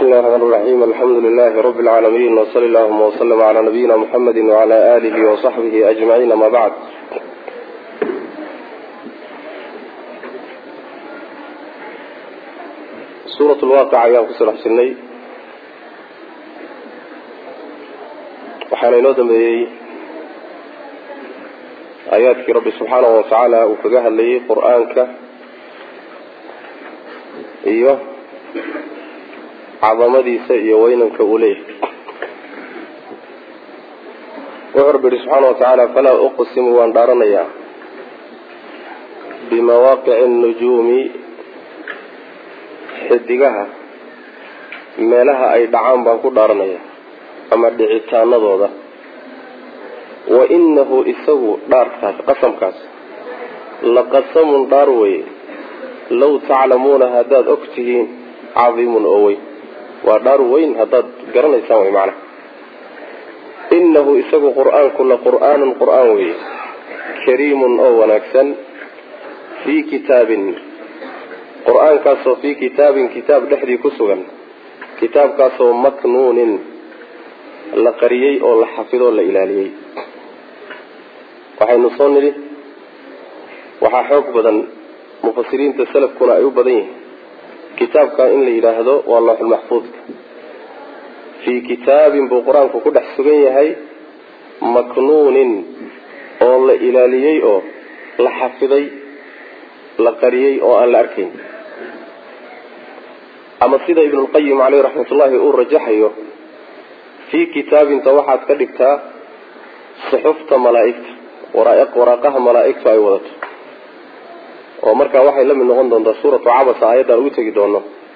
بسم الله الرحمن الرحيم الحمد لله رب العالمين وصلى الله وسلم على نبينا محمد وعلى آله وصحبه أجمعين ما بعد. سورة الواقع أيام كسر حسني وحنا نودم آياتك رب سبحانه وتعالى وفقها لي قرآنك إيوه عظمديسا iyo weynanka uu leeyahay wuxuu rabbi subhanahu wa ta'ala fala uqsimu wa dharanaya bimawaqi'in nujumi xidigaha meelaha ay dhacaan baan ku dharanaya ama dhicitaanadooda wa innahu isagu dhaartaas qasamkaas la qasamun darway law ta'lamuna hadad ogtihiin عظيم أوي ودار وين هذا قرن يسوي معنا إنه إسقى قرآن كل قرآن وي كريم أو نكسن في كتاب قرآن كاسو في كتاب دحدي كسوغن كتاب كاسو مكنون لقريي أو لحفظ ولا إلهي وحين نصنري وححوك بدن مفسرين تسلف كنا أيوب بدين كتابك إن لي يلاهدو والله المحفوظ في كتاب بقرآن كل حسقية هاي مكنون أو إلاليي أو لحفظي لقريي أو الأركين أما سيدة ابن القيم عليه رحمة الله يقول رجحيه في كتاب توحد كدكتا صحفة ملائكة وراقها ملائكة أي وضط ومركا waxay la mid noqon doontaa suuratu cabasa ayada lagu tagi doono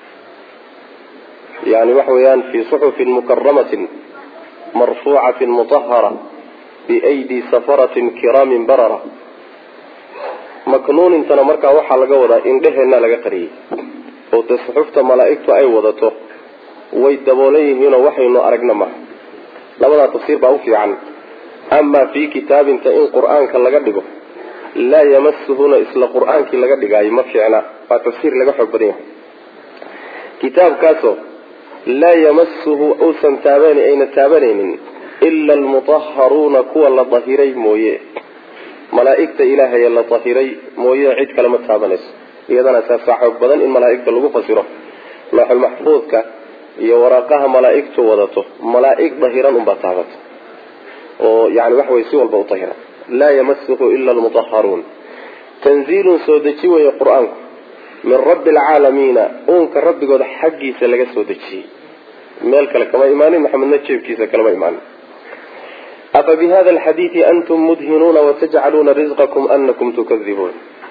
yani wax weeyaan fi suhufin mukarramatin marfu'atin mutahhara bi aydi safaratin kiramin barara maknuun intana marka waxa laga wadaa in dhaheena laga qariyay oo suhufta malaa'iktu ay wadato way daboolayeen waxaynu aragna ma labada tafsiir baa u fiican amma fi kitabinta in quraanka laga dhigo لا يمسهنا إسلا القرآن كي لقد قاي ما فينا فتفسير لقد حب بديه كتاب كاسو لا يمسه أوسن تاباني أين تابانين إلا المطهرون كوى الظهيري مويه ملائكة إلهي يلا طهيري مويه عيد كلمة تابانيس إذا أنا سأحب بدن إن ملائكة لقو فسيره لوح المحفوظ كا يوراقها ملائكة وضته ملائكة ظهيرا أمباتابت ويعني وحوى يسوى البوطهيرا لا يمسه إلا المطهرون تنزيل سودتي وهي قرآن من رب العالمين أنك رب قد حقي سلق سودتي مالك لكما إيماني محمد نتشيب كيسا كلمة إيماني أفبهذا الحديث أنتم مدهنون وتجعلون رزقكم أنكم تكذبون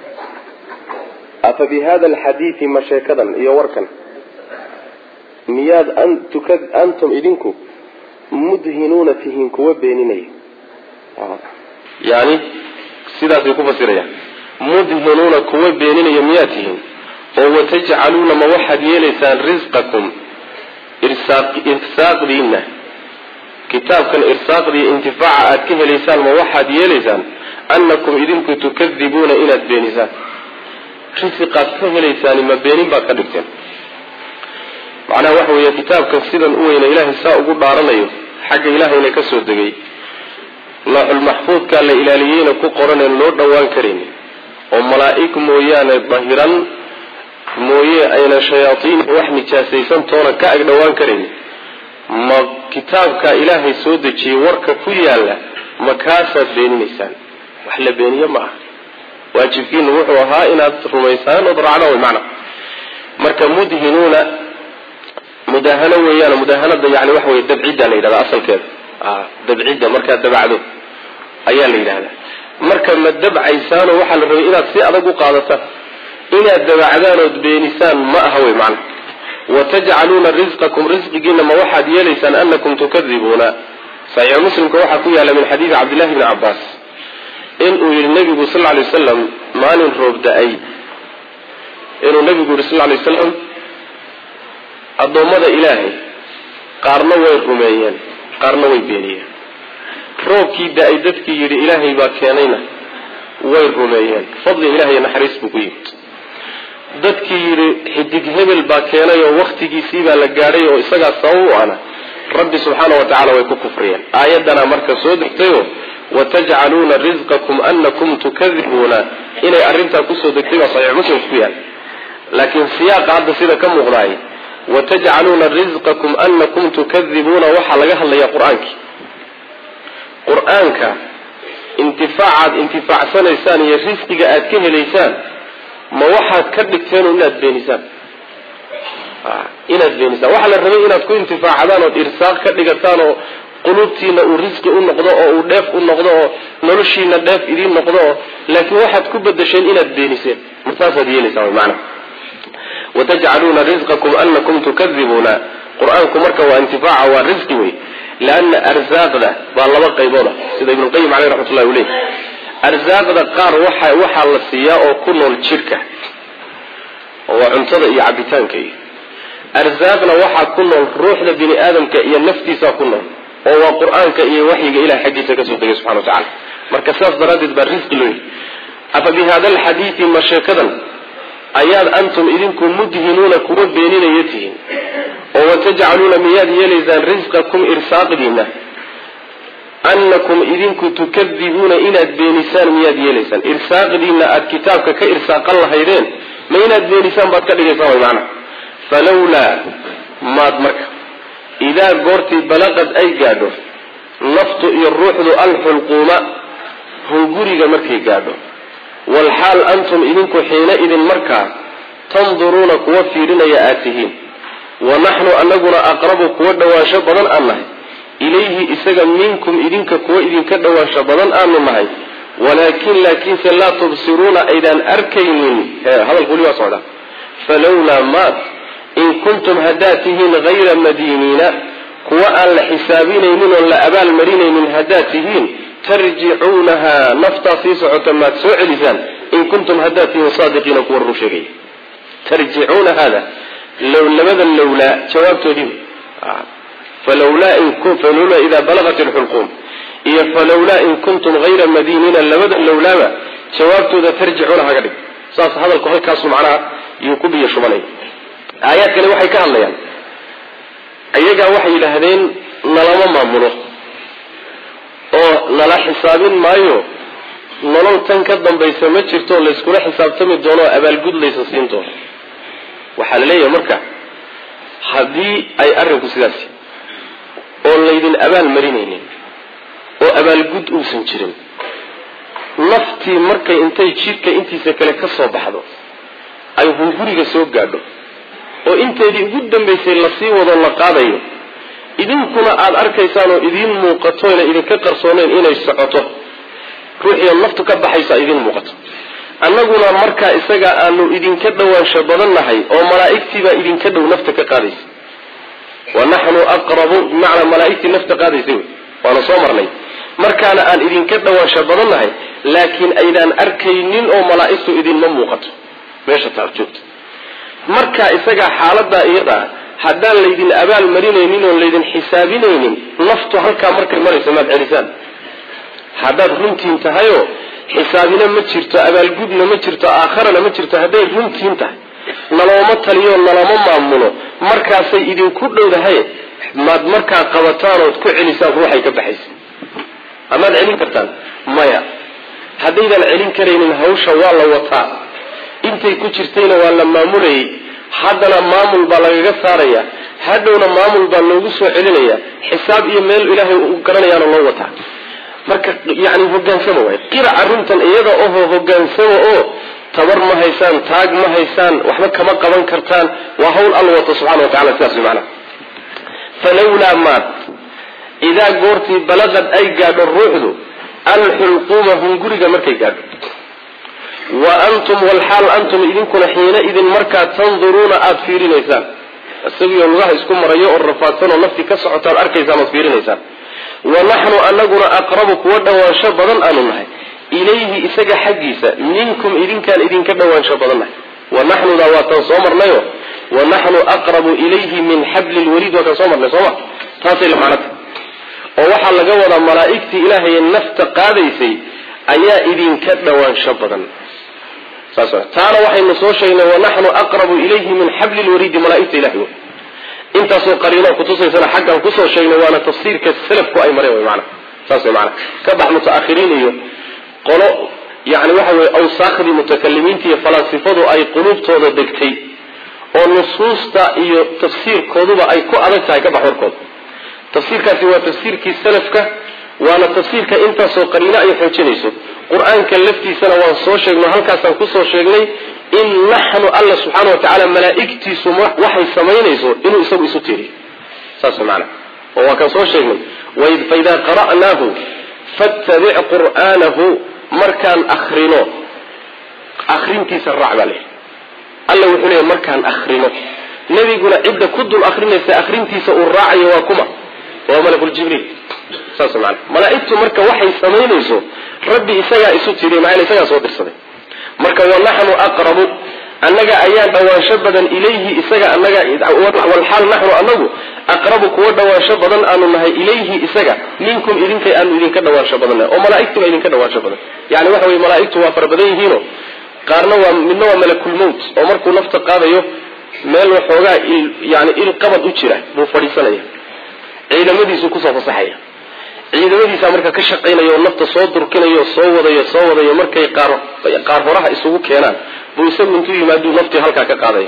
أفبهذا الحديث مشاكدا يوركا مياد أنتم إذنكم مدهنون فيهنكم وبينيني يعني سيدات يكون فسيريا مدهنون كوا بينين يمياتهم وتجعلون موحد يلسان رزقكم إرساق دينا كتاب كان إرساق دي انتفاع أتكه لسان موحد يلسان أنكم إذنكم تكذبون إلى البينسان رزقات كه لسان ما بينين باكدكتين معناه وحوه يا كتاب كان سيدا أوين إله الساء قد دارنا حق إلهي لكسو الدقي لوح المحفوظ كان لإلاليين كقرن النور دوان كريم وملائك مويان ظهيرا مويا أين شياطين وحمي جاسيسان طورا كأك دوان كريم ما كتاب كإلهي سودتي ورك كيالا مكاسة بين نسان وحلا بيني معه واجبين وحوها إنات رميسان وضرعنا ومعنى مركا مدهنون مداهنة ويانا مداهنة يعني وحوي الدبعيدة ليلة أصل كذا دبعيدة مركا دبعدو ayaa la yiraahdaa marka madab aysan waxa la rabay inaad si adag u qaadato inaad dabacdaan oo beenisaan ma aha way macna wataj'aluna rizqakum rizqina ma waxad yeelaysan annakum tukadibuna sahih muslim ka waxa ku yaala min hadith abdullah ibn abbas in uu yiri nabigu sallallahu alayhi wasallam maalin roob da'ay inuu nabigu sallallahu alayhi wasallam adoomada ilaahay qaarna way rumeeyeen qaarna way beeniyeen روكي داي ددكي يري إلهي با كينينا way rumeeyeen fadli ilaahay naxariis buu ku yimid dadkii yidhi xidig hebel baa keenay oo waktigiisii baa la gaadhay oo isagaa sabab u ana rabbi subxaana wa tacala way ku kufriyeen. aayaddana marka soo degtayo watajcaluuna risqakum anakum tukadibuuna inay arrintaa kusoo degtay baa saxiix muslim ku yaal. laakiin siyaaqa hadda sida ka muuqdaay watajcaluuna risqakum anakum tukadibuuna waxaa laga hadlayaa qur-aanka intifaacaad intifaacsanaysaan iyo risqiga aad ka helaysaan ma waxaad ka dhigteen inaad beenisaan waxaa la rabay inaad ku intifaacdaan ood irsaaq ka dhigataan oo qulubtiina uu risqi u noqdo oo uu dheef u noqdo oo noloshiina dheef idiin noqdo oo laakiin waxaad ku bedesheen inaad beeniseen martaasaad yeelaysaan macna watajcaluuna risqakum anakum tukadibuuna. qur-aanku marka waa intifaaca waa risqi wey, leanna arsaaqda waa laba qaybood ah sida ibnu qayim caleyh raxmatullahi uleyh. arsaaqda qaar waxaa la siiyaa oo ku nool jidhka oo waa cuntada iyo cabitaanka iyo arsaaqna waxaa ku nool ruuxda bini aadamka iyo naftiisa ku nool oo waa qur-aanka iyo waxyiga ilahay xaggiisa kasoo degay subxana wa tacala. marka saas daraaddeed baa risqi loo yidhi. afa bi hada alxadiidi ma sheekadan ayaad antum idinku mudhinuuna kuwa beeninaya tihiin oo watajcaluuna miyaad yeelaysaan risqakum irsaaqdiina anakum idinku tukadibuuna inaad beenisaan miyaad yeelaysaan irsaaqdiina aad kitaabka ka irsaaqan lahaydeen ma inaad beenisaan baad ka dhigaysaan way macna. falawlaa maad marka idaa goortii balaqad ay gaadho naftu iyo ruuxdu alxulquuma hunguriga markay gaadho walxaal antum idinku xiina idin markaa tanduruuna kuwa fiirinaya aad tihiin wanaxnu anaguna aqrabu kuwa dhawaansho badan aan nahay ilayhi isaga minkum idinka kuwa idinka dhawaansho badan aanu nahay laakiinse laa tubsiruuna aydaan arkaynin. hadalku weli waa socda. falawlaa maad in kuntum haddaad tihiin hayra madiiniina kuwa aan la xisaabinaynin oon la abaalmarinaynin haddaad tihiin tarjicuunahaa naftaa sii socota maad soo celisaan in kuntum haddaad tihiin saadiqiina kuwa run sheegaya. tarjicuuna hada labada lawlaa jawaabtoodii falawlaa idaa balagat alxulquum iyo falawlaa in kuntum hayra madiiniina labada lawlaaba jawaabtooda tarjicuuna haga dhig. saas hadalku halkaasu macnaha yuu ku biyo shubanay. aayaad kale waxay ka hadlayaan ayagaa waxay yidhaahdeen nalama maamulo oo nala xisaabin maayo, nolol tan ka dambaysa ma jirto layskula xisaabtami doono oo abaalgud laysa siin doono. waxaa la leeyahay marka haddii ay arrinku sidaas oo laydin abaal marinaynin oo abaalgud uusan jirin, naftii markay intay jidhka intiisa kale ka soo baxdo ay hunguriga soo gaadho oo inteedii ugu dambaysay lasii wado la qaadayo, idinkuna aada arkaysaan oo idiin muuqato ina idinka qarsooneyn inay socoto, ruuxiyo naftu ka baxaysa idiin muuqato, annaguna markaa isaga aanu idinka dhawaansho badan nahay oo malaa'igtiibaa idinka dhow nafta ka qaadaysa. wanaxnu aqrabu bimacnaa malaa'igtii nafta qaadaysa wey, waana soo marnay. markaana aan idinka dhawaansho badan nahay laakiin aydaan arkaynin oo malaa'igtu idinma muuqato meesha taad joogta. markaa isagaa xaaladaa iyada haddaan laydin abaal marinaynin oon laydin xisaabinaynin naftu halkaa markay maraysa maad celisaan. haddaad runtiin tahayoo xisaabina ma jirto abaalgudna ma jirto aakharana ma jirto, hadday runtiin tahay nalooma taliyo nalama maamulo markaasay idinku dhowdahay maad markaa qabataan ood ku celisaan ruuxay ka baxaysa. amaad celin kartaan maya. haddaydan celin karaynin hawsha waa la wataa, intay ku jirtayna waa la maamulayay, haddana maamul baa lagaga saaraya, hadhowna maamul baa loogu soo celinaya, xisaab iyo meel ilaahay u garanayaana loo wataa. marka yani hogaansama waay qiraca runtan iyada oho hogaansama oo tabar ma haysaan, taag ma haysaan, waxba kama qaban kartaan, waa hawl alla wato subxana wa tacala. sidaas macna. falawlaa maad idaa goortii balaqad ay gaadho ruuxdu alxulquuma hunguriga markay gaadho wa antum walxaal antum idinkuna xiina idin markaa tanduruuna aada fiirinaysaan, isagiyo lugaha isku marayo oo rafaadsan oo naftii ka socotaad arkaysaan ood fiirinaysaan. wanaxnu anaguna aqrabu kuwa dhawaansho badan aanu nahay ilayhi isaga xaggiisa minkum idinkaan idinka dhawaansho badan nahay. wanaxnuda waa taan soo marnayo wanaxnu aqrabu ilayhi min xabli lwaliid waa taan soo marnay sooma. taasay la macnata oo waxaa laga wadaa malaa'igtii ilaahay nafta qaadaysay ayaa idinka dhawaansho badan. taana waxaynu soo sheegnay wanaxnu aqrabu ilayhi min xabli lwariidi malaa'igta ilahi intaasoo qariino kutusaysana xaggan kusoo sheegnay waana tafsiirka salafku ay mareen wy maana saas way maana ka bax mutaakhiriin iyo qolo yani waxa weeye awsaakhdii mutakalimiinta iyo falaasifadu ay qulubtooda degtay oo nusuusta iyo tafsiirkooduba ay ku adag tahay ka bax warkooda tafsiirkaasi waa tafsiirkii salafka waana tafsiirka intaasoo qariino ay xoojinayso qur-aanka laftiisana waan soo sheegnay halkaasaan kusoo sheegnay in naxnu alla subxaana wa tacaala malaa'igtiisu waxay samaynayso inuu isagu isu tiriyo saas maana oo waa kan soo sheegnay faidaa qara'naahu fattabic qur'aanahu markaan akrino akrintiisa raac baa leeyahy alla wuxuu leeyahy markaan akrino nebiguna cidda ku dul akrinaysa akrintiisa uu raacayo waa kuma waa malakuljibriil saas maana malaa'igtu marka waxay samaynayso rabbi isagaa isu tiriy maana isagaa soo dirsaday marka wanaxnu aqrabu annaga ayaa dhawaansho badan ilayhi isaga annaga walxaal naxnu anagu aqrabu kuwa dhawaansho badan aanu nahay ilayhi isaga minkum idinkay aanu idinka dhawaansho badannahay oo malaa'igtuba idinka dhawaansho badan yani waxa weye malaa'igtu waa fara badan yihiino qaarna waa midna waa malakulmowt oo markuu nafta qaadayo meel waxoogaa yani il qabad u jira buu fadhiisanaya ciidamadiisu kusoo fasaxaya ciidamadiisa marka ka shaqaynaya oo nafta soo durkinayo soo wadayo markay qaar horaha isugu keenaan buu isagu intuu yimaaduu naftii halkaa ka qaadaya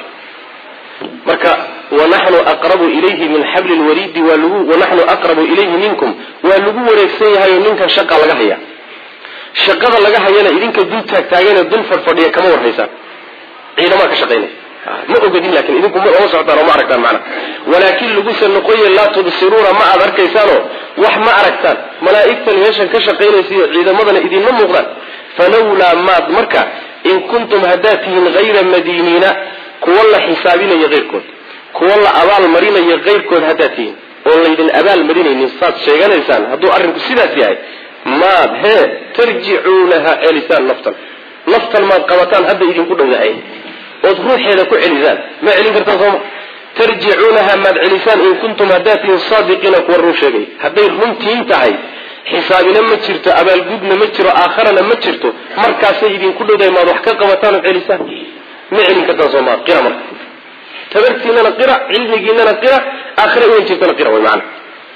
marka wanaxnu aqrabu ilayhi min xabli lwariidi wanaxnu aqrabu ilayhi minkum waa lagu wareegsan yahay oo ninkan shaqa laga haya shaqada laga hayana idinka dul taagtaagan dul fadhiya kama warhaysaan ciidamaa ka shaqaynaya ma ogadin laakin idinku ma socotaan oo ma aragtaan macna walaakin lagusa noqoye laa tubsiruuna ma aad arkaysaanoo wax ma aragtaan malaa'igtan meeshan ka shaqaynaysa iyo ciidamadana idinma muuqdaan falawlaa maad marka in kuntum haddaad tihiin hayra madiiniina kuwa la xisaabinaya keyrkood kuwa la abaal marinaya keyrkood haddaad tihiin oon laydin abaal marinaynin saad sheeganaysaan hadduu arrinku sidaas yahay maad tarjicuunaha celisaan naftan maad qabataan hadda idinku dhowdahay ood ruuxeeda ku celisaan ma celin kartaan sooma tarjicuunaha maad celisaan in kuntum haddaad tihiin saadiqiina kuwa run sheegay hadday runtiin tahay xisaabina ma jirto abaalgudna ma jiro aakharana ma jirto markaasay idinku dhowdahay maad wax ka qabataan oo celisaan ma celin kartaan sooma qira marka tabartiinana qira cilmigiinana qira aakhira inay jirtana qira way macana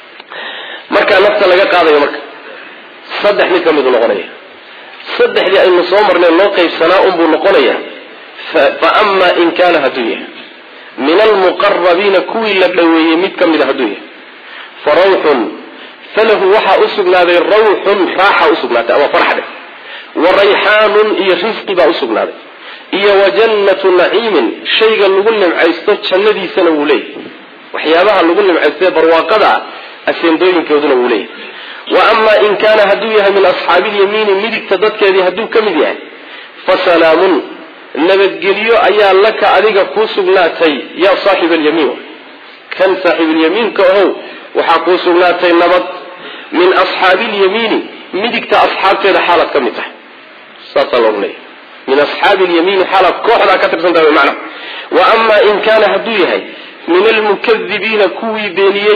markaa nafta laga qaadayo marka saddex mid ka midu noqonaya saddexdii aynu soo marnay loo qaybsanaa unbuu noqonaya fa ama in kaana hadduu yahay min almuqarabiina kuwii la dhoweeyey mid ka mida hadduu yahay fa rawxun falahu waxaa usugnaaday rawxun raaxa usugnaatay ama farxde wa rayxaanun iyo risqi baa usugnaaday iyo wa jannatu naciimin shayga lagu nimcaysto jannadiisana wuu leeyahy waxyaabaha lagu nimcaystee barwaaqada aseendooyinkooduna wuu leeyahy wa ama in kaana hadduu yahay min asxaabi ilyamiini midigta dadkeedii hadduu ka mid yahay fa salaamun nabadgelyo ayaa laka adiga kuu sugnaatay yaa saaxib alyamiin kan saaxiibulyamiinka ahow waxaa kuu sugnaatay nabad min asxaabi alyamiini midigta asxaabteeda xaalaad ka mid tahay saasaa loogu leeyahy min asxaabi alyamiini xaalaad kooxdaa ka tirsantahay wy macna wa ama in kaana hadduu yahay min almukadibiina kuwii beeniyey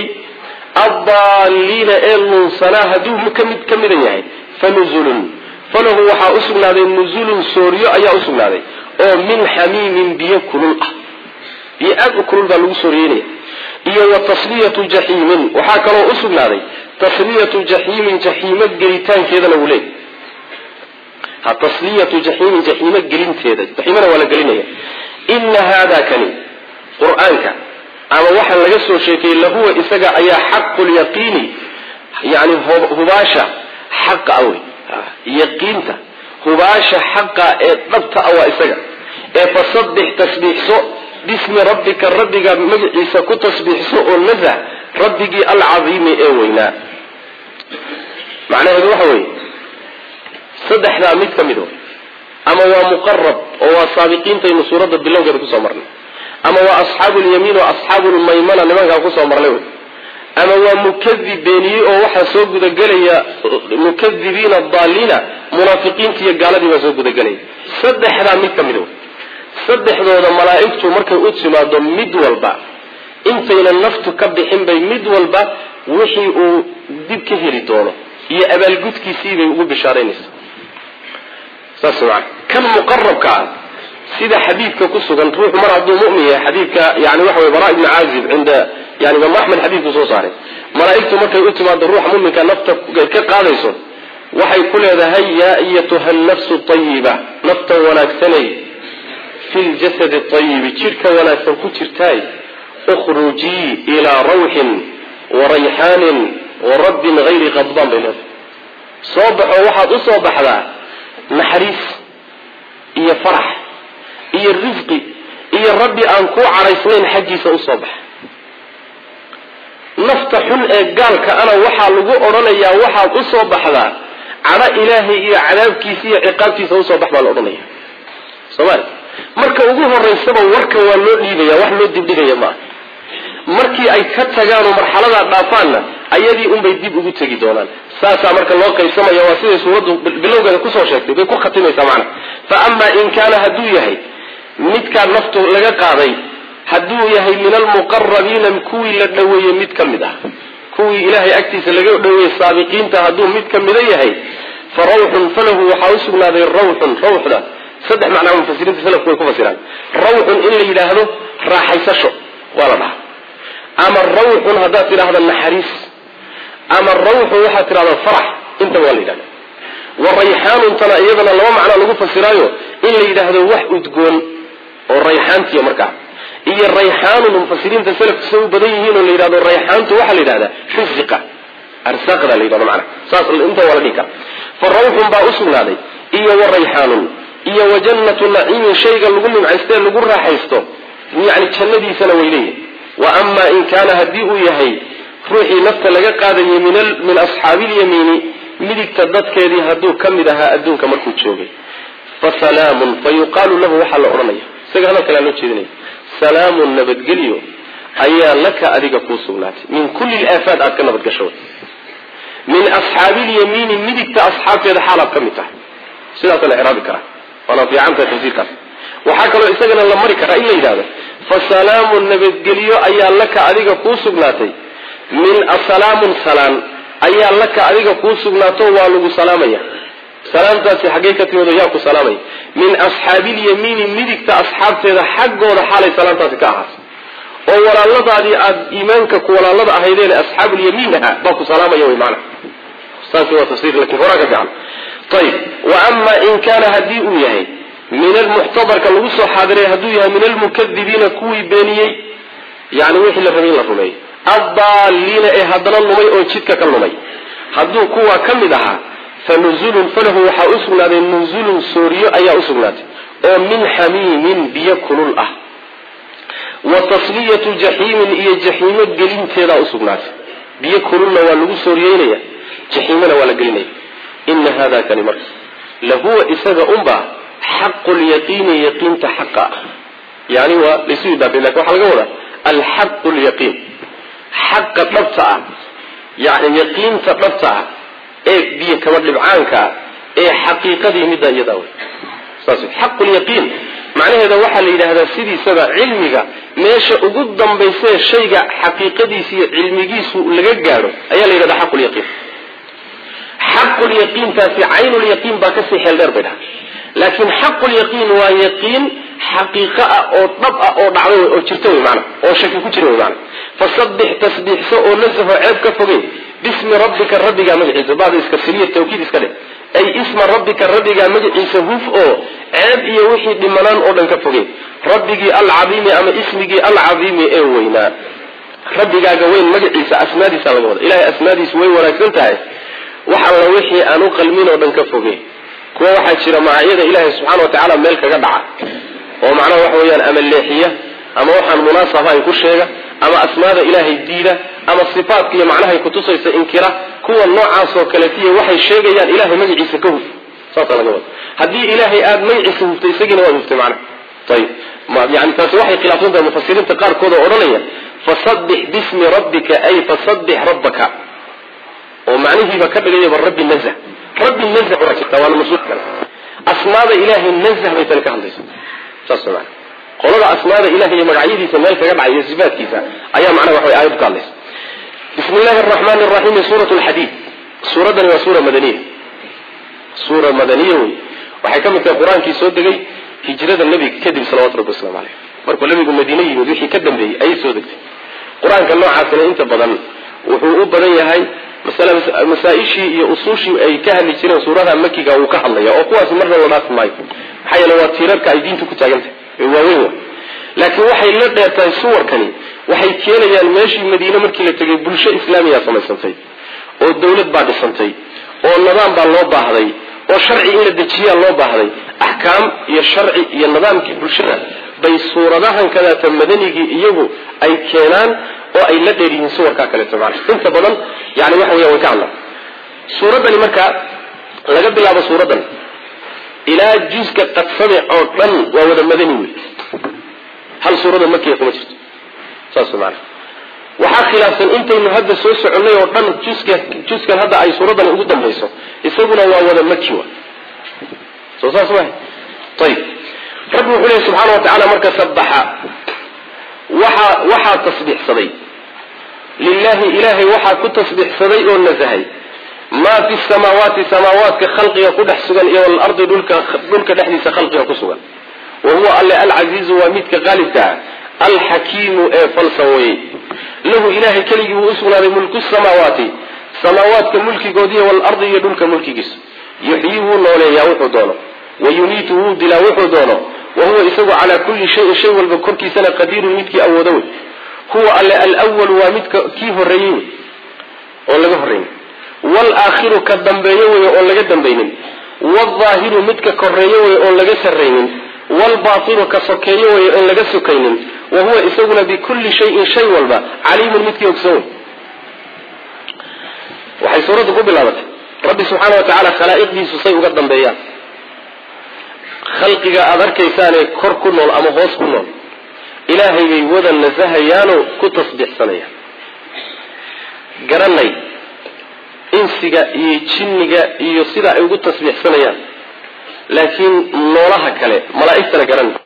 addaaliina ee lunsanaa hadduu ka midan yahay fanuzulun falahu waxaa usugnaaday nuzulun sooriyo ayaa usugnaaday oo min xamiimin biyo kulul ah biyo aad u kulul baa lagu sooriyeynaya iyo wa tasliyatu jaxiimin waxaa kaloo usugnaaday tasliyatu jaxiimin jaxiimo gelitaankeedana wuu leeyay tasliyatu jaxiimin jaxiimo gelinteeda jaxiimana waa la gelinaya ina haada kani qur-aanka ama waxaa laga soo sheekeeyey lahuwa isaga ayaa xaqu lyaqiini yani hubaasha xaqa awey yaqiinta hubaasha xaqa ee dhabta a waa isaga ee fasabbix tasbiixso bismi rabbika rabbiga magaciisa ku tasbiixso oo nazah rabbigii alcadiimi ee weynaa macnaheedu waxa weeye saddexdaa mid ka mid o ama waa muqarab oo waa saabiqiintaynu suuradda bilowgeeda kusoo marnay ama waa asxaabu lyamiin oo asxaabu lmaymana nimankaan kusoo marnay wey ama waa mukadib beeniyey oo waxaa soo gudagelaya mukadibiina daaliina munaafiqiinta iyo gaaladii baa soo gudagelaya saddexdaa mid ka mid wey saddexdooda malaa'igtu markay u timaado mid walba intayna naftu ka bixin bay mid walba wixii uu dib ka heli doono iyo abaalgudkiisii bay ugu bishaaraynaysaa saas maa kan muqarabka ah sida xadiidka ku sugan ruuxu mar hadduu mu'min yahay xadiidka yani waxa way Bara ibn Azib cinda yani Imam Ahmad xadiidku soo saaray malaa'igtu markay u timaado ruuxa mu'minka nafta ka qaadayso waxay ku leedahay yaa ayatuha an-nafsu tayyiba nafta wanaagsanay fil jasad at-tayyib jirka wanaagsan ku jirtay ukhruji ila rawhin wa rayhanin wa rabbin ghayri ghadban baynahum soo baxo waxaad u soo baxdaa naxariis iyo farax iyo rizqi iyo rabbi aan ku caraysnayn xajiisa u soo bax nafta xun ee gaalka ana waxa lagu oranayaa waxaad u soo baxdaa cala ilaahi iyo cadaabkiisa iyo ciqaabtiisa u soo bax baa la oranaya Soomaali marka ugu horeysaba warka waa loo dhiibaya wax loo dibdhigaya ma markii ay ka tagaan marxalada dhaafaana ayadii un bay dib ugu tagi doonaan saasa marka loo qaybsamayo waa sida suuradu bilowgeeda ku soo sheegtay bay ku khatimaysaa macna fa amma in kana haduu yahay midka naftu laga qaaday haduu yahay min almuqarrabina kuwi la dhaweeyay mid kamid ah kuwi ilaahay agtiisa laga dhaweeyay saabiqiinta haduu mid kamid yahay farawhun falahu waxa uu sugnaaday rawhda saddex macna mufassiriinta salafku way ku fasiraan rawhun in la yiraahdo raaxaysasho wala dhaha ama rawhun hadaa tiraahdo naxariis ama rawhu waxa tiraahdo farax inta waa la yiraahdo wa rayhanun tana iyadana laba macna lagu fasiraayo in la yiraahdo wax udgoon oo rayhaantiya markaa iyo rayhaanun mufassiriinta salafku soo badan yihiin oo la yiraahdo rayhaantu waxa la yiraahdaa rizqa arsaqada la yiraahdo macna saas inta waa la dhika farawhun baa usugnaaday iyo wa rayhaanun iyo wajannatu na'im shayga lagu nimcaystay lagu raaxaysto yani jannadiisana weyleeyay wa amma in kana hadii yahay ruuxi nafta laga qaadayo min ashaabil yamini midigta dadkeedii haduu kamid ahaa adduunka markuu joogay fa salaamun fayuqalu lahu waxa la oranaya isaga hadalka la jeedinay salaamun nabadgeliyo ayaa laka adiga ku sugnaatay min kulli al-afat aad ka nabadgasho min ashaabil yamini midigta asxaabteeda xaalad kamid tahay sidaas la iraadi kara wana fi amta tafsiirkaas waxa kale isagana la mari kara in la yiraahdo fa salaamun nabadgeliyo ayaa laka adiga ku sugnaatay min assalaamun salam ayaa laka adiga ku sugnaato waa lagu salaamaya salaamtaasi xagee ka timid yaa ku salaamay min ashaabil yamini midigta asxaabteeda xaggooda xalay salaamtaasi ka ahaas oo walaaladaadii aad iimaanka ku walaalada ahaydeen asxaabul yamiinaha baa ku salaamaya way macna saasi waa tafsiir laakiin horaaka fiican طيب واما ان كان هدي يحيى من المحتضر كلو سو حاضري هدو يحيى من المكذبين كوي بينيي يعني وحي لا رمي لا رمي الضالين هدنا لمي او جيدك كلمي هدو كوا كميدها فنزول فله وحا اسغنا نزول سوريو ايا اسغنات او من حميم بيكل الاه وتصليه جحيم اي جحيم جلينتيدا اسغنات بيكل waa lagu sooriyeynaya jahimana waa la gelinaya إن هذا كلمة لهو إساق أمبا حق اليقين يقين تحقا يعني هو لسيد دابين لك وحلقه هذا الحق اليقين حق تطبع يعني يقين تطبع إيه بيه كمدلب عنك إيه حقيقة دي مدى يداوي حق اليقين معنى هذا وحل إلى هذا سيدي سبع علمك ماشا قدام بيسير شيء حقيقة دي سي علمك سوء لقاقاره أيها اللي هذا حق اليقين حق اليقين في عين اليقين باكسي حلدر بها لكن حق اليقين هو يقين حقيقة أو طبقة أو دعوة أو ترتوي معنا أو شكل كتير معنا فصبح تسبيح سوء نزه عيب كفوين باسم ربك الرب مجعيس بعض إسكسرية التوكيد إسكالي أي اسم ربك الرب مجعيس هوف أو عيب يوحي لمنان أولا كفوين ربك العظيم أما اسمك العظيم أوينا ربك قوين مجعيس أسنادي سالمود إلهي أسنادي سوي ونكسنتها waxa wixii aanu qalmin oo dhan ka fogay kuwa waxa jira maayada Ilaahay subhanahu wa ta'ala meel kaga dhaca oo macna wax weeyaan ama leexiya ama waxaan munaasaba ay ku sheega ama asmaada Ilaahay diida ama sifaadka iyo macnaha ku tusaysa inkira kuwa noocaas oo kale fiye waxay sheegayaan Ilaahay magaciisa ka huf saasa laga wada hadii Ilaahay aad magaciisa huftay isagina waa huftay macna طيب ما يعني taasi waxay khilaafsan mufassiriinta qaar kooda oranaya fasabbih bismi rabbika ay fasabbih rabbaka ومعنيه بكبر بالرب النزه رب النزه ورجعت وانا مسؤول اسماء اله النزه بيتلك عنديس تصنع قولوا اسماء اله مغعيدي سمال كغبع يسبات كيسا ايا معنى وحي ايات قالس بسم الله الرحمن الرحيم سورة الحديد سورة دنيا سورة مدنية سورة مدنية وحكمت القرآن كي سود دقي hijrada nabiga kadib salawaatu rabbi wasalaamu calayh markuu nabigu madiina yimid wixii ka dambeeyey ayay soo degtay qur-aanka noocaasina inta badan wuxuu u badan yahay masaa-ishii iyo usuushii ay ka hadli jireen suuradaha makiga uu ka hadlaya oo kuwaasi marna la dhaafi maayo maxaa yeele waa tiirarka ay diintu ku taagantahay ee waaweyn wa laakiin waxay la dheertahay suwarkani waxay keenayaan meeshii madiine markii la tegay bulsho islaamiya samaysantay oo dawlad baa dhisantay oo nidaam baa loo baahday oo sharci in la dejiyaa loo baahday axkaam iyo sharci iyo nidaamkii bulshada bay suuradahan kadaata madanigii iyagu ay keenaan oo ay la dheer yihiin suwarkaa kaleeto macna inta badan yani waxa weya way ka hadlaan suuraddani marka laga bilaabo suuraddan ilaa juska qadsame oo dhan waa wada madani wey hal suurada makiya kuma jirto saas maana waxaa khilaafsan intaynu hadda soo soconnay oo dhan juskan hadda ay suuraddani ugu dambayso isaguna waa wada maki wa soo saas maha ayib rabbi wuxuu leeyahy subxaana wa tacaala marka sabaxa waxaa tasbiixsaday lilahi ilaahay waxaa ku tasbiixsaday oo nasahay maa fi samaawaati samaawaadka khalqiga ku dhex sugan iyo walardi dhulka dhexdiisa khalqiga ku sugan wa huwa alle alcasiizu waa midka qaalibka ah alxakiimu ee falsan weye lahu ilaahay keligii wuu usugnaaday mulku samaawaati samaawaadka mulkigoodiiy waalardi iyo dhulka mulkigiisa yuxyii wuu nooleeyaa wuxuu doono wayumiitu wuu dilaa wuxuu doono wahuwa isagu calaa kulli shayin shay walba korkiisana qadiirun midkii awoodo wey huwa alle alwalu waa midka kii horreeyey wey oon laga horraynin walaakhiru ka dambeeyo wey oon laga dambaynin waalظaahiru midka koreeyo wey oon laga sarraynin waalbaatinu ka sokeeyo wey oon laga sokaynin wahuwa isaguna bikulli shayin shay walba caliimun midkii ogsan wey waxay suuraddu ku bilaabatay rabbi subxaana wa tacaala khalaa'iqdiisu say uga dambeeyaan khalqiga aada arkaysaanee kor ku nool ama hoos ku nool ilaahay bay wada nasahayaanoo ku tasbiixsanayaan garanay insiga iyo jinniga iyo sida ay ugu tasbiixsanayaan laakiin noolaha kale malaa'igtana garanay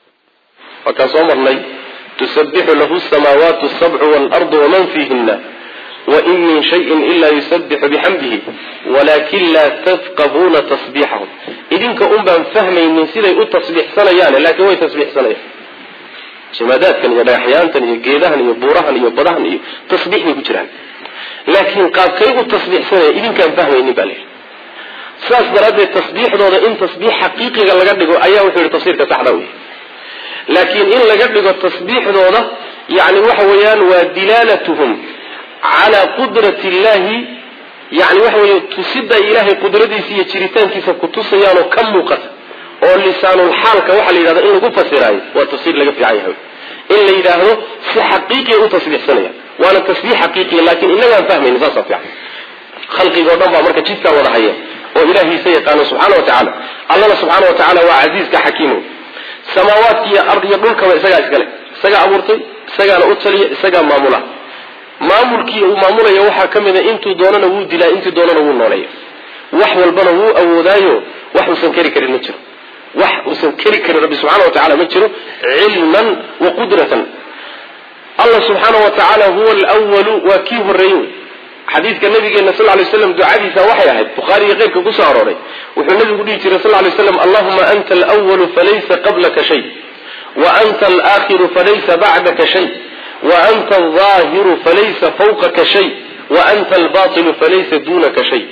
wakaan soo marnay tusabbixu lahu samaawaatu sabcu waalardu waman fiihina wain min shayin ilaa yusabixu bixamdihi walaakin laa tafqahuuna tasbiixahum idinka un baan fahmaynin siday u tasbiixsanayaane laakiin way tasbiixsanayaan jimaadaadkan iyo dhagaxyaantan iyo geedahan iyo buurahan iyo badahan iyo tasbiix bay ku jiraan laakiin qaabkay u tasbiixsanaya idinkaan fahmaynin baa leeyahy sidaas daraaddeed tasbiixdooda in tasbiix xaqiiqiga laga dhigo ayaa wuxuu yihi tafsiirka saxda wey laakiin in laga dhigo tasbiixdooda yani waxa weeyaan waa dilaalatuhum calaa qudrati illahi yani waxa weeye tusida ilaahay qudradiisa iyo jiritaankiisa kutusayaanoo ka muuqata oo lisaanulxaalka waxaa la yidhahda in lagu fasiraayo waa tafsiir laga fiican yahay in la yidhaahdo si xaqiiqiya u tasbiixsanaya waana tasbiix xaqiiqiya laakiin inagaan fahmayni saasaa fiican khalqiga o dhan baa marka jidkaa wada haya oo ilaahiisa yaqaano subxaana wa tacaala allana subxaana wa tacaala waa casiiska xakiimo samaawaadki iyo ard iyo dhulkaba isagaa iskale isagaa abuurtay isagaana u taliya isagaa maamula maamulkii uu maamulaya waxaa ka mid a intuu doonana wuu dilaa intuu doonana wuu nooleeya wax walbana wuu awoodaayo wax uusan keri karin ma jiro wax uusan keri karin rabbi subxaana wa tacala ma jiro cilman wa qudratan allah subxaana wa tacaala huwa alwalu waa kii horreeyey xadiidka nabigeena sal lay slam ducadiisa waxay ahayd bukhaari iyo keyrka kusoo arooray wuxuu nabigu dhihi jiray sal lay slam allahuma anta alwalu falaysa qablaka shay wa anta alaakhiru falaysa bacdaka shay وأنت الظاهر فليس فوقك شيء وأنت الباطل فليس دونك شيء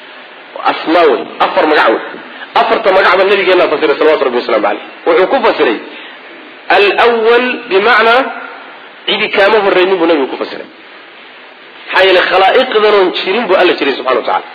أسماوي أفر مقعوي أفر مقعب النبي قال فسر صلوات ربي وسلم عليه وعكوف فسري الأول بمعنى إذا كامه الرينب النبي وكوف فسري حي الخلائق ذرون شيرين بألا شيرين سبحانه وتعالى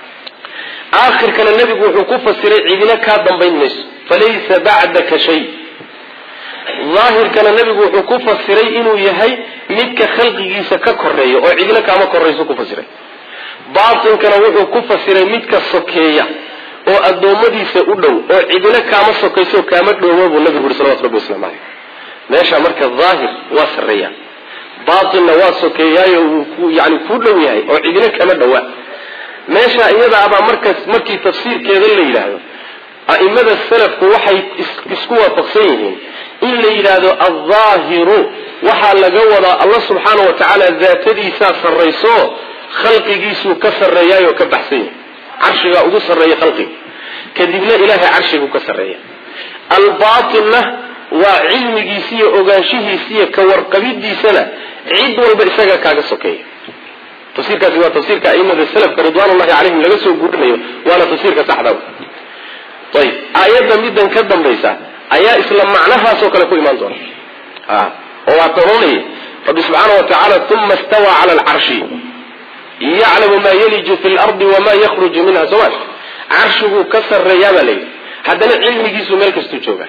آخر كان النبي وعكوف فسري عيدنا كابا بين الناس فليس بعدك شيء daahirkana nabigu wuxuu ku fasiray inuu yahay midka khalqigiisa ka koreeya oo cidina kaama korayso ku fasiray baatinkana wuxuu ku fasiray midka sokeeya oo addoommadiisa u dhow oo cidina kaama sokayso kaama dhowma buu nabigu yidhi salawatu rabbi wasalaamu caleyh meesha marka daahir waa sarreeya baatinna waa sokeeyaayo uu yani kuu dhow yahay oo cidina kama dhowaa meesha iyada abaa markii tafsiirkeeda la yidhaahdo a'imada salafku waxay isku waafaqsan yihiin in la yidhaahdo aldaahiru waxaa laga wadaa allah subxaana wa tacaala daatadiisaa sarrayso khalqigiisuu ka sarreeyaayoo ka baxsan yahay carshigaa ugu sarreeya khalqiga kadibna ilaahay carshigu ka sarreeya albaatinna waa cilmigiisiiyo ogaanshihiisiiyo ka warqabidiisana cid walba isaga kaaga sokeeya. tafsiirkaasi waa tafsiirka aimada salafka ridwaanullahi calayhim laga soo guurinayo, waana tafsiirka saxda. ayib, aayadda middan ka dambaysa ayaa isla macnahaasoo kale ku imaan doona oo waa taroonaya rabbi subxaana wa tacaala uma istawaa cala alcarshi yaclamu maa yaliju fi lardi wamaa yakhruju minha. soma carshiguu ka sarreeyaa baa layidhi, haddana cilmigiisu meel kastuu jooga.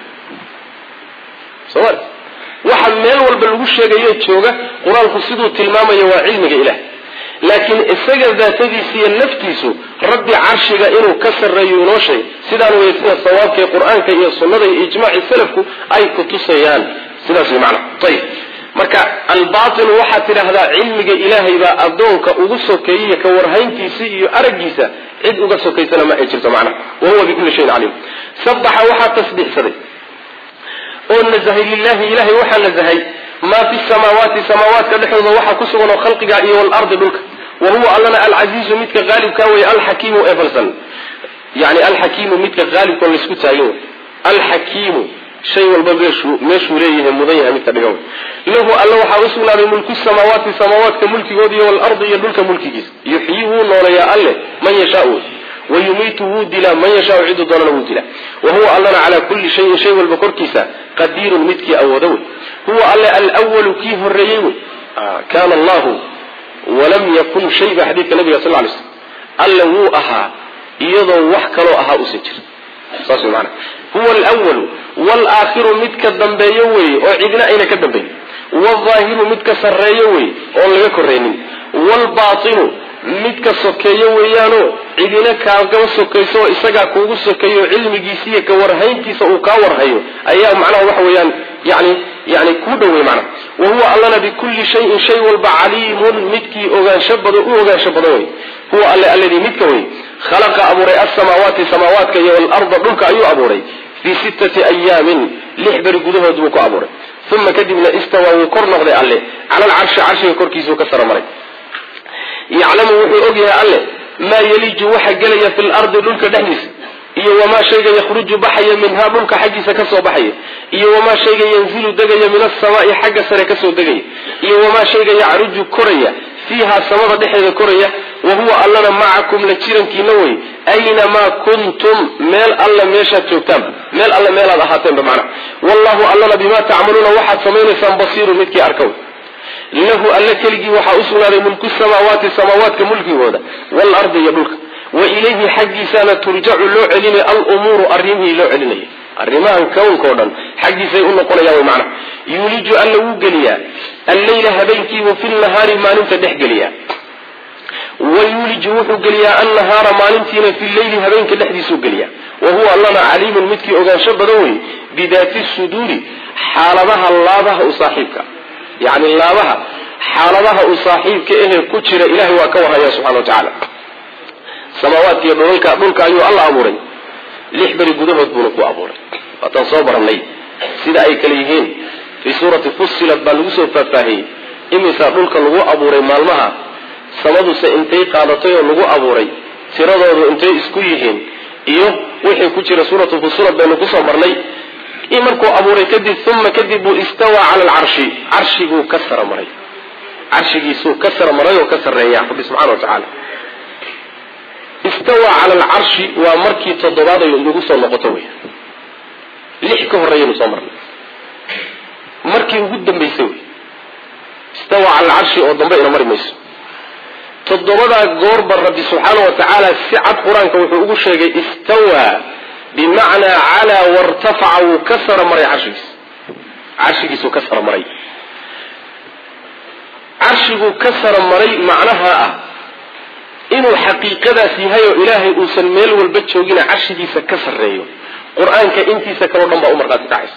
soma waxa meel walba lagu sheegayo jooga qur-aanku siduu tilmaamayo waa cilmiga ilaah, laakiin isaga daatadiisa iyo naftiisu rabbi carshiga inuu ka sarreeyo inoo sheeg. sidaan way sida sawaabkee qur-aanka iyo sunnada iyo ijmaaci salafku ay ku tusayaan. sidaas way macna. ayib, marka albaatin waxaad tidhaahdaa cilmiga ilaahay baa addoonka ugu sokeeyey ka warhayntiisa iyo araggiisa, cid uga sokaysana ma ay jirto macna. wa huwa bikulli shayin caliim. sabaxa waxaa tasbiixsaday oo nazahay lilahi ilahay waxaa nazahay maa fi samaawaati samaawaadka dhexdooda waxaa ku sugan oo khalqiga iyo walardi dhulka. wa huwa allana alcasiizu midka qaalibkaa wey, alxakiimu ee falsan. yani alxakiimu midka qaalibkao laisku taagin wey. alxakiimu shay walba meeshuu leeyahay mudan yahay midka dhigan wey. lahu alla waxaa u sugnaaday mulku samaawaati samaawaadka mulkigoodi iyo walardi iyo dhulka mulkigiisa. yuxyii wuu nooleeyaa alle man yashaau wayumiitu wuu dilaa man yashaau ciduu doonana wuu dilaa. wa huwa allana calaa kulli shayin shay walba korkiisa qadiirun midkii awoodo wey. huwa alle alwalu kii horeeyey wey. kaana allahu walam yakun shay ba xadiidka nabiga sal lay slm alla wuu ahaa iyadoo wax kaloo ahaa usan jirin. saas wey maana. huwa alwalu walaakhiru midka dambeeyo weeye oo cidina ayna ka dambayn. waalظaahiru midka sarreeyo wey oon laga korreynin. waalbaatinu midka sokeeyo weeyaanoo cidina kaagama sokayso oo isagaa kuugu sokeeyo cilmigiisiiyo ka warhayntiisa uu kaa warhayo ayaa macnaha waxa weeyaan yani kuu dhowey macnaha. wa huwa allana bikulli shayin shay walba caliimun midkii ogaansho badan u ogaansho badan wey. huwa alle alladii midka wey khalaqa abuuray alsamaawaati samaawaadka iyo walarda dhulka ayuu abuuray fii 6 ayaamin 6 beri gudahood buu ku abuuray. uma kadibna istawaa wuu kor noqday alle cala alcarshi carshiga korkiisuu ka saro maray. yaclamu wuxuu ogyahay alle maa yaliju waxa gelaya fi lardi dhulka dhexdiisa iyo wamaa shayga yakhruju baxaya minhaa dhulka xaggiisa kasoo baxaya iyo wamaa shayga yanzilu degaya min asamaai xagga sare kasoo degaya iyo wamaa shayga yacruju koraya fiiha samada dhexeeda koraya. wa huwa allana macakum la jirankiina wey aynamaa kuntum meel alla meeshaad joogtaanba meel alle meelaad ahaateenba macna. wallahu allana bimaa tacmaluuna waxaad samaynaysaan basiirun midkii arka wey. lahu alla keligii waxaa u sugnaaday mulku samaawaati samaawaadka mulkigooda waalardi iyo dhulka. wa ilayhi xaggiisaana turjacu loo celinaya alumuuru arrimihii loo celinaya. arrimahan kawnkao dhan xaggiisay u noqonayaan way macna. yuuliju alla wuu geliyaa alleyla habeenkiibuu fi nahaari maalinta dhex geliyaa. wa yuuliju wuxuu geliyaa annahaara maalintiina fi leyli habeenka dhexdiisuu geliyaa. wa huwa allana caliimun midkii ogaansho badan wey bidaati suduuri xaaladaha laabaha u saaxiibka. yani laabaha xaaladaha uu saaxiibka ehe ku jira ilahay waa ka warhaya subxana wa tacaala. samaawaadka iyo dhulka ayuu alla abuuray 6 beri gudahood buuna ku abuuray. waataan soo barannay sida ay kale yihiin fii suurati fusilat baa lagu soo faahfaahiyey imisaa dhulka lagu abuuray maalmaha, samaduse intay qaadatay oo lagu abuuray, tiradoodu intay isku yihiin iyo wixii ku jira suuratu fusilat baynu kusoo marnay. markuu abuuray kadib uma kadib buu istawaa cala alcarshi carshiguu ka sara maray. carshigiisuu ka sara maray oo ka sarreeya rabbi subxana wa tacaala. istawaa cala alcarshi waa markii 7aad ay nagu soo noqoto wey. 6 ka horreeyaynu soo marnay markii ugu dambaysay wey. istawaa cala alcarshi oo dambe ina mari mayso. 7daa goorba rabbi subxaana wa tacaala si cad qur-aanka wuxuu ugu sheegay istawaa bimacnaa calaa wartafaca wuu ka sara maray carshigiisuu ka sara maray. carshiguu ka sara maray macnaha ah inuu xaqiiqadaas yahay oo ilaahay uusan meel walba joogina carshigiisa ka sarreeyo. qur-aanka intiisa kaloo dhan baa u markhaati kacaysa.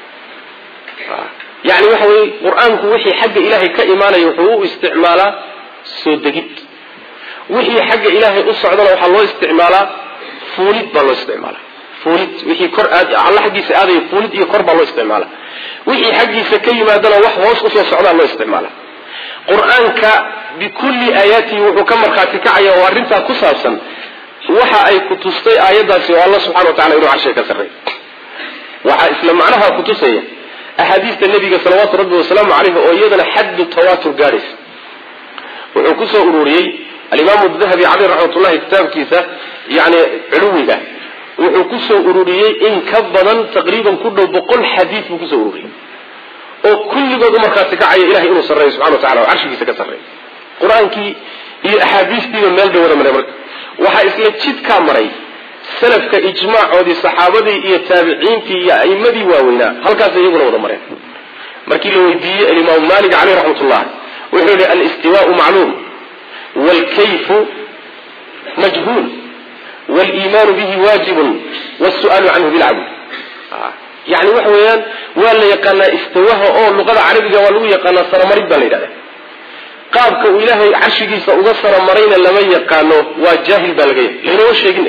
yani waxa weye qur-aanku wixii xagga ilaahay ka imaanaya wuxuu u isticmaalaa soo degid, wixii xagga ilaahay u socdana waxaa loo isticmaalaa fuulid baa loo isticmaalaa. wixii kor alla xaggiisa aadaya fuulid iyo kor baa loo isticmaala. wixii xaggiisa ka yimaadana wax hoos usoo socdaa loo isticmaala. qur-aanka bikulli aayaatihi wuxuu ka markhaati kacaya oo arrintaa ku saabsan waxa ay ku tustay aayaddaasi oo alla subxana wa tacala inuu carshiga ka sarreey. waxa isla macnaha ku tusaya ahadiista nabiga sallallahu alayhi wa sallam oo iyadana xad tawatur gaaris wuxuu ku soo ururiyay al-imam ad-dhahabi alayhi rahmatullahi kitabkiisa yani culumiga wuxuu ku soo ururiyay in ka badan taqriiban ku dhow 100 xadiis ku soo ururiyay oo kulligood markaas ka cayay ilaahay inuu sareeyo subhanahu wa ta'ala oo arshigiisa ka sareeyo quraanki iyo ahadiistiiba meel dheer maray waxa isla jid ka maray salafka ijmaacoodii saxaabadii iyo taabiciintii iyo a'imadii waaweynaa halkaas iyaguna wada mareen markii la weydiiyay al-imam Malik alayhi rahmatullah wuxuu yiri al-istiwaa'u ma'lum wal kayfu majhul wal iimaan bihi waajib was su'aalu anhu bil 'abd يعني وحويان ولا يقنا استواها أو اللغة العربية ولا يقنا سرمريد بالإله قابك إلهي عرشيسا uga saramarayna lama yaqaano waa jaahil balgay inoo sheegin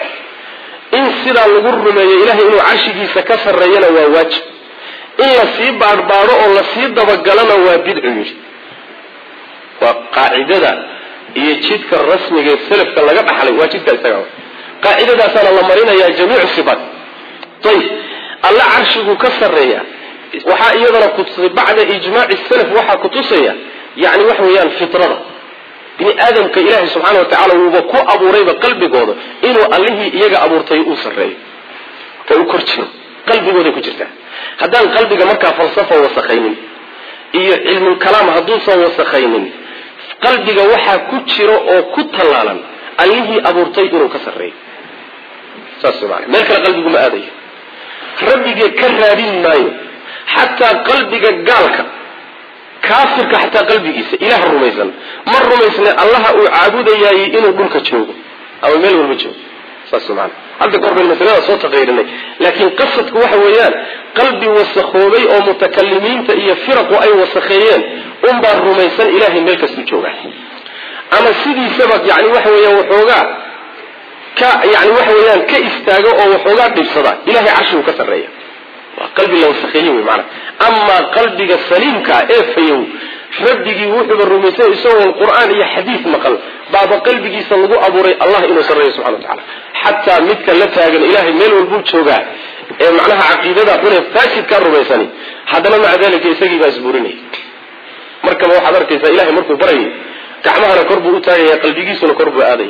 in sida lagu rumeeyo ilaahay inuu carshigiisa ka sareeyana waa waajib in la sii baarbaaro oo la sii dabagalana waa bid'u waa qaacidada iyo jidka rasmiga ee salafka laga dhaxlay waa jidka isaga qaacidadaas la marinayaa jamiic sifat tayib alla carshigu ka sareeya waxa iyadana ku tusay bacda ijmaaci salaf waxa ku tusaya يعني وحويان فطرة بني آدم كإله سبحانه وتعالى وكو أبو ريبا قلبي قوضه إنه الله إيجا أبو رتيئوس الرئي كأكرتشنه قلبي قوضه كجرته هدان قلبي مركا فلسفة وسخينين إيه علم الكلام هدوسا وسخينين قلبي وحا كتشره أو كتلالا الله أبو رتيئوس الرئي ساسمعني مالك قلبي قم آدي ربي كرارين مايو حتى قلبي قالك كافرك حتى قلبي إله الرميزان ما الرميزان الله عابد ياي إنه قلك تشوفه أو ميل والمجهول سبحانه هذا قرب المثلات صوت غيرنا لكن قصتك وحويان قلبي وسخوبي أو متكلمين تأي فرق وأي وسخيين أنبا الرميزان إله ملك تشوفه أما سيدي سبب يعني وحويان وحوغا يعني وحويان كإستاغو أو وحوغا بصدا إله عرشه كسرية قلبي لو سخيين معنا أما قلبك السليم كأفيو ربك وحب الرميسان يسوى القرآن هي حديث مقل بعض قلبك يسلقوا أبو ري الله إنه سره سبحانه وتعالى حتى متك لتاقن إلهي ميل والبوت شوقع معناها عقيدة هنا فاسد كالرميساني حدنا مع ذلك يساقي بأسبوريني مركب وحضرك يسا إلهي مركب بري كعمها لكربه أتاقي يا قلبك يسوى كربه آدي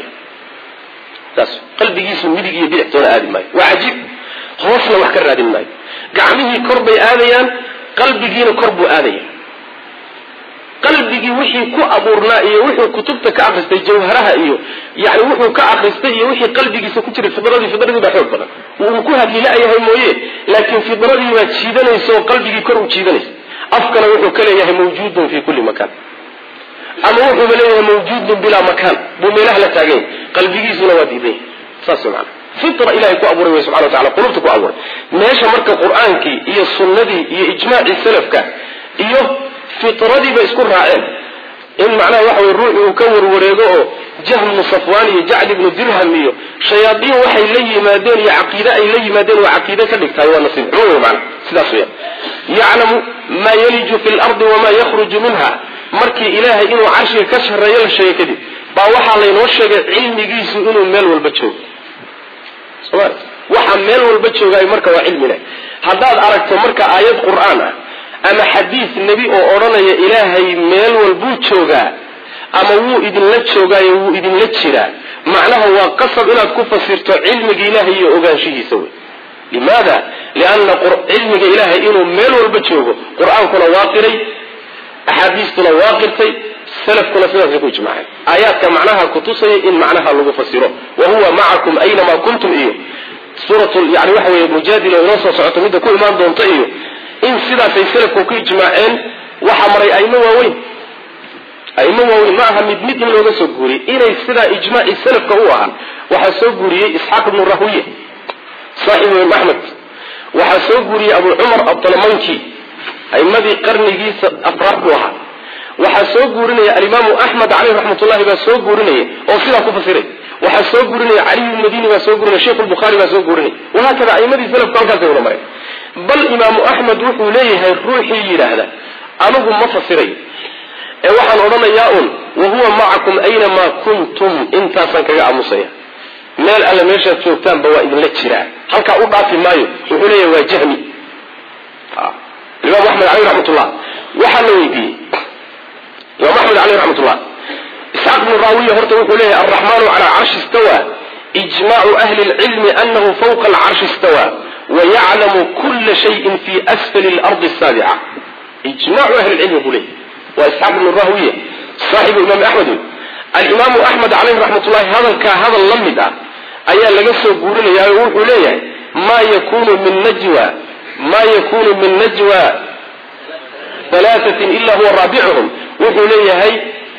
قلبك يسوى مدك يبيع آدي ماي وعجيب خوصنا وحكر آدي ماي قعمه كربي آذيان قلبي كربو آذيان قلبي وحي كو أبورنا إيه وحي كتبتك أخرستي جوهرها إيه يعني وحي كأخرستي إيه وحي قلبي سكتر فضرادي بحب بنا ومكوها لا يهي مويه لكن فضرادي ما تشيدني يسوى قلبي كربو تشيدني أفكر وحي كليه موجود في كل مكان أما وحي مليه موجود بلا مكان بميله لتاقين قلبي سنوادي ذي ساسو معنا فطرة إلهي كو أبوري سبحانه وتعالى قلوبتك أبوري ماشا مركا قرآنك إيا السنة دي إيا إجماع السلفك إيا فطرة دي بيسكر رائع إن معناه وحوي الروح وكور وريضوه جهم صفواني جعل ابن درهم إيا شياطين وحي إليه مادين يا عقيدة إليه مادين وعقيدة كذلك تايوان نصيب عموه معنا سلاسويا يعلم ما يلج في الأرض وما يخرج منها مركي إلهي إنه عرش كشهر ريال الشيء كذي باوحا لينوشك علمي جيسو إنه المال والبتشوك waxa meel walba joogay marka waa cilmiga hadaad aragto marka aayad quraan ama xadiis nabi oo oranaya ilaahay meel walba jooga ama wuu idin la joogay wuu idin la jira macnaha waa qasab inaad ku fasirto cilmiga ilaahay iyo ogaanshihiisa limaada lianna cilmiga ilaahay inuu meel walba joogo quraankuna waa qiray ahadiistuna waa qirtay salafkuna sidaas ku ijmaacay aayaadka macnaha ku tusay in macnaha lagu fasiro wa huwa ma'akum aynama kuntum iyo suuratul yani waxa weeye mujaadila oo soo socoto mid ku imaan doonto iyo in sidaas ay salafku ku ijmaaceen waxa maray ayma waaweyn ma aha mid in looga soo guuriyay inay sida ijmaaci salafka u ahaa waxa soo guuriyay isxaaq ibn rahuwiya saaxibu ahmad waxa soo guuriyay abu umar abdulmanki aymadii qarnigiisa afraad buu ahaa waxa soo guurinaya al-imam ahmad alayhi rahmatullahi ba soo guurinaya oo sida ku fasiray waxa soo guurinaya ali ibn madini ba soo guurinaya sheekh al-bukhari ba soo guurinaya waxa kale aymadii salafka halkaas ay maray bal imam ahmad wuxuu leeyahay ruuxi yiraahda anigu ma fasiray ee waxaan oranayaa wa huwa ma'akum ayna ma kuntum inta san kaga aamusaya meel alla meesha joogtaan ba waa idin la jira halkaa u dhaafi maayo wuxuu leeyahay waa jahmi. imaam axmed caleyh raxmatullah waxaa la weydiiyey imaam axmed caleyh raxmatullah isxaaq bnu raawiya horta wuxuu leeyahay alraxmaanu calaa carshi istawa ijmaacu ahli lcilmi anahu fawqa alcarshi istawa wayaclamu kula shayin fi asfali lardi asaabica. ijmaacu ahli lcilmi buu leeyahy waa isxaaq bnu raawiya saaxibu imaam axmed. alimaamu axmed caleyh raxmatullahi hadalkaa hadal la mid ah ayaa laga soo guurinayaa oo wuxuu leeyahay maa yakunu min najwa alaaatin ila huwa raabicuhum wuxuu leeyahay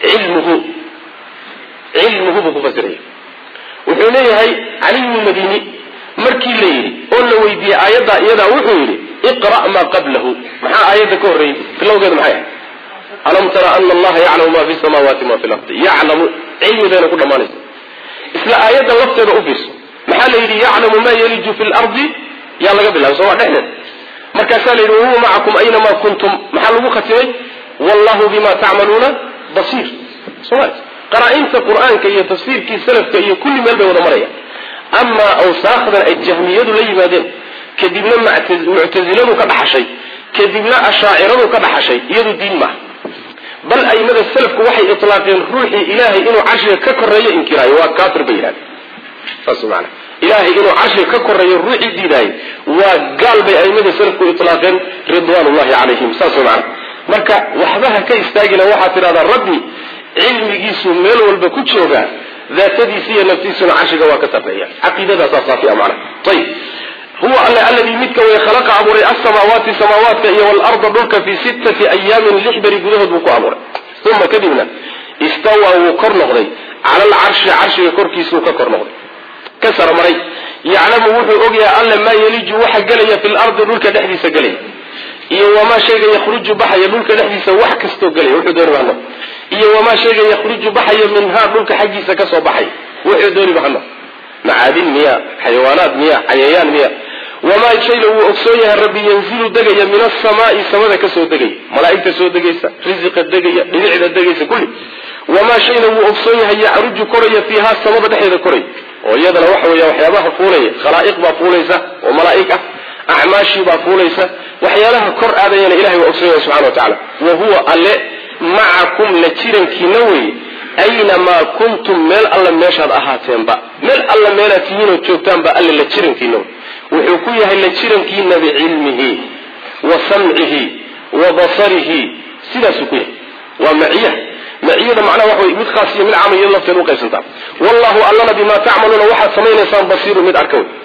cilmuhu buu ku fasiraya. wuxuu leeyahay caliy bnu madini markii la yidhi oo la weydiiyey aayaddaa iyadaa wuxuu yidhi iqra' maa qablahu. maxaa aayadda ka horreeyey bilowgeedu maxay ahay? alam tara ana allaha yaclamu ma fi samaawaati ma fi lardi. yaclamu cilmigayna ku dhammaanaysa. isla aayadda lafteeda u fiirso maxaa la yidhi yaclamu ma yaliju fi lardi yaa laga bilaabay soo waa dhexdeed. markaasaa la yidhi wahuwa macakum aynamaa kuntum maxaa lagu khatimay wallahu bima tacmaluuna basiir. soma qaraa'inta qur'aanka iyo tafsiirkii salafka iyo kulli meel bay wada marayaan. amaa awsaakdan ay jahmiyadu la yimaadeen kadibna muctasiladu ka dhaxashay kadibna ashaaciradu ka dhaxashay iyadu diin maaha. bal aimada salafku waxay itlaaqeen ruuxii ilaahay inuu carshiga ka koreeyo inkiraayo waa kaafir bay yidhahdeen. saas maana ilaahay inuu carshiga ka koreeyo ruuxii diidaayo waa gaal bay aimada salafku itlaaqeen ridwaanullahi calayhim. saas maana marka waxbaha ka istaagina waxaad tidhahdaa rabbi cilmigiisu meel walba ku joogaa daatadiisa iyo naftiisuna carshiga waa ka sarreeya. caqiidadaasaa saafiya macna. ayib huwa alle alladii midka way khalaqa abuuray alsamaawaati samaawaadka iyo waalarda dhulka fii 6 ayaamin 6 beri gudahood buu ku abuuray. uma kadibna istawaa wuu kor noqday cala alcarshi carshiga korkiisuu ka kor noqday ka sarmaray. yaclamu wuxuu ogyahay alle maa yeliju waxa gelaya fi lardi dhulka dhexdiisa gelaya iyo wamaa shayga yakhruju baxaya dhulka dhexdiisa wax kastoo gelaya wuxuu dooni bahano iyo wamaa shayga yakhruju baxaya minhaa dhulka xaggiisa kasoo baxay wuxuu dooni bahano macaadin miya xayawaanaad miya cayayaan miya. wamaa shayla wuu ogsoon yahay rabbi yanzilu degaya min asamaai samada kasoo degaya malaa'igta soo degaysa risiqa degaya dhibicda degaysa kulli. wamaa shayna wuu ogsoon yahay yacruju koraya fiihaa samada dhexdeeda koraya oo iyadana waxa weeya waxyaabaha fuulaya khalaa'iq baa fuulaysa oo malaa'ig ah acmaashii baa fuulaysa waxyaalaha kor aadayana ilahay waa ogsoon yahay subxana wa tacaala. wa huwa alle macakum la jirankiina weye aynamaa kuntum meel alla meeshaad ahaateenba meel alla meelaad tihiinoo joogtaanba alle la jirankiina wey. wuxuu ku yahay la jirankiina bicilmihi wa samcihi wa basarihi sidaasuu ku yahay. waa maciyada macnaha waxa wey mid khaas iyo mid caam iyo lafteed u qaybsantaa. wallahu allana bimaa tacmaluuna waxaad samaynaysaan basiiru mid arka wey.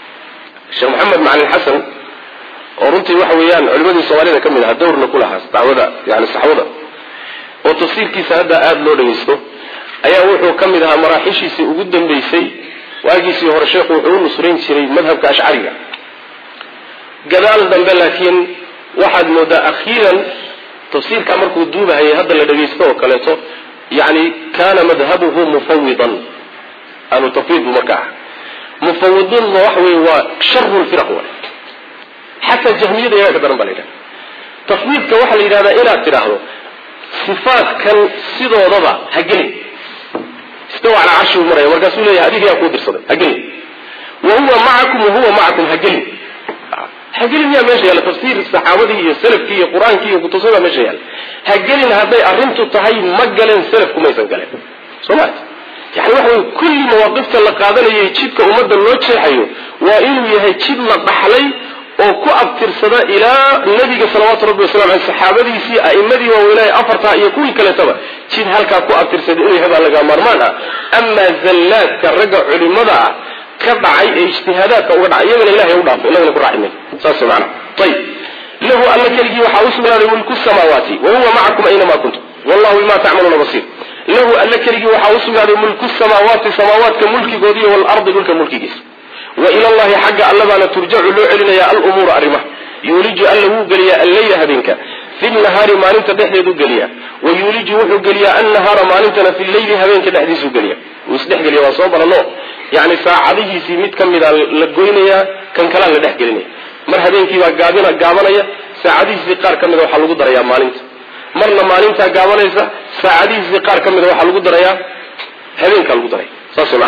sheekh maxamed macalin xasan oo runtii waxa weeyaan culimadii soomaalida ka mid aha dawrna ku lahaa dacwada yani saxwada oo tafsiirkiisa hadda aada loo dhagaysto ayaa wuxuu ka mid ahaa maraaxishiisii ugu dambaysay. waagiisii hore sheekhu wuxuu u nusrayn jiray madhabka ashcariga. gadaal dambe laakiin waxaad moodaa akhiiran tafsiirka markuu duubahayay hadda la dhagaysto oo kaleeto yani kaana madhabuhu mufawidan aanu tafwiid buu marka ah. mufawidunna waxa wey waa sharu lfiraq wa xataa jahmiyada iyaga ka daran baa la yidhahda. tafwiidka waxaa la yidhahdaa inaad tidhaahdo sifaadkan sidoodaba ha gelin. istawa calaa carshi buu maraya markaasuu leeyahay adiga yaa kuu dirsaday ha gelin. wahuwa macakum ha gelin. ha gelin yaa meesha yaalla tafsiir saxaabadii iyo salafkii iyo qur-aankii iyo kutubada meesha yaalla. ha gelin hadday arrintu tahay ma galeen salafku maysan galeen soo maat yani waxa wey kulli mawaaqifta la qaadanayay jidka ummadda loo jeexayo waa inuu yahay jid la dhaxlay oo ku abtirsada ilaa nabiga salawaatu rabbi wasalam aleyh saxaabadiisii a'imadii waaweynaaye afartaa iyo kuwii kaleetaba jid halkaa ku abtirsada inuu yahay baa laga maarmaan ah. amaa zallaadka ragga culimada ah ka dhacay ee ijtihaadaadka uga dhacay iyagana ilahay u dhaafay inagana ku raaximay saas macana. ayib lahu alla keligii waxaa u sugnaaday mulku samaawaati wa huwa macakum aynamaa kuntum wallahu bima tacmaluuna basiir. lahu alla keligii waxaa u sugnaaday mulku samaawaati samaawaadka mulkigoodiiyo waalardi dhulka mulkigiisa. wa ila allahi xagga allabaana turjacu loo celinaya alumuuru arrimaha. yuuliju alla wuu geliyaa alleyla habeenka fi nahaari maalinta dhexdeedu geliyaa wa yuuliju wuxuu geliyaa annahaara maalintana fi leyli habeenka dhexdiisuu geliya wuu isdhexgeliya waa soo barano yani saacadihiisii mid ka mida la goynayaa kan kalaa la dhex gelinaya. mar habeenkiibaa gaabanaya saacadihiisii qaar ka mida waxaa lagu darayaa maalinta marna maalintaa gaabanaysa saacadihiisii qaar ka mida waxaa lagu darayaa habeenkaa lagu daraya saas maana.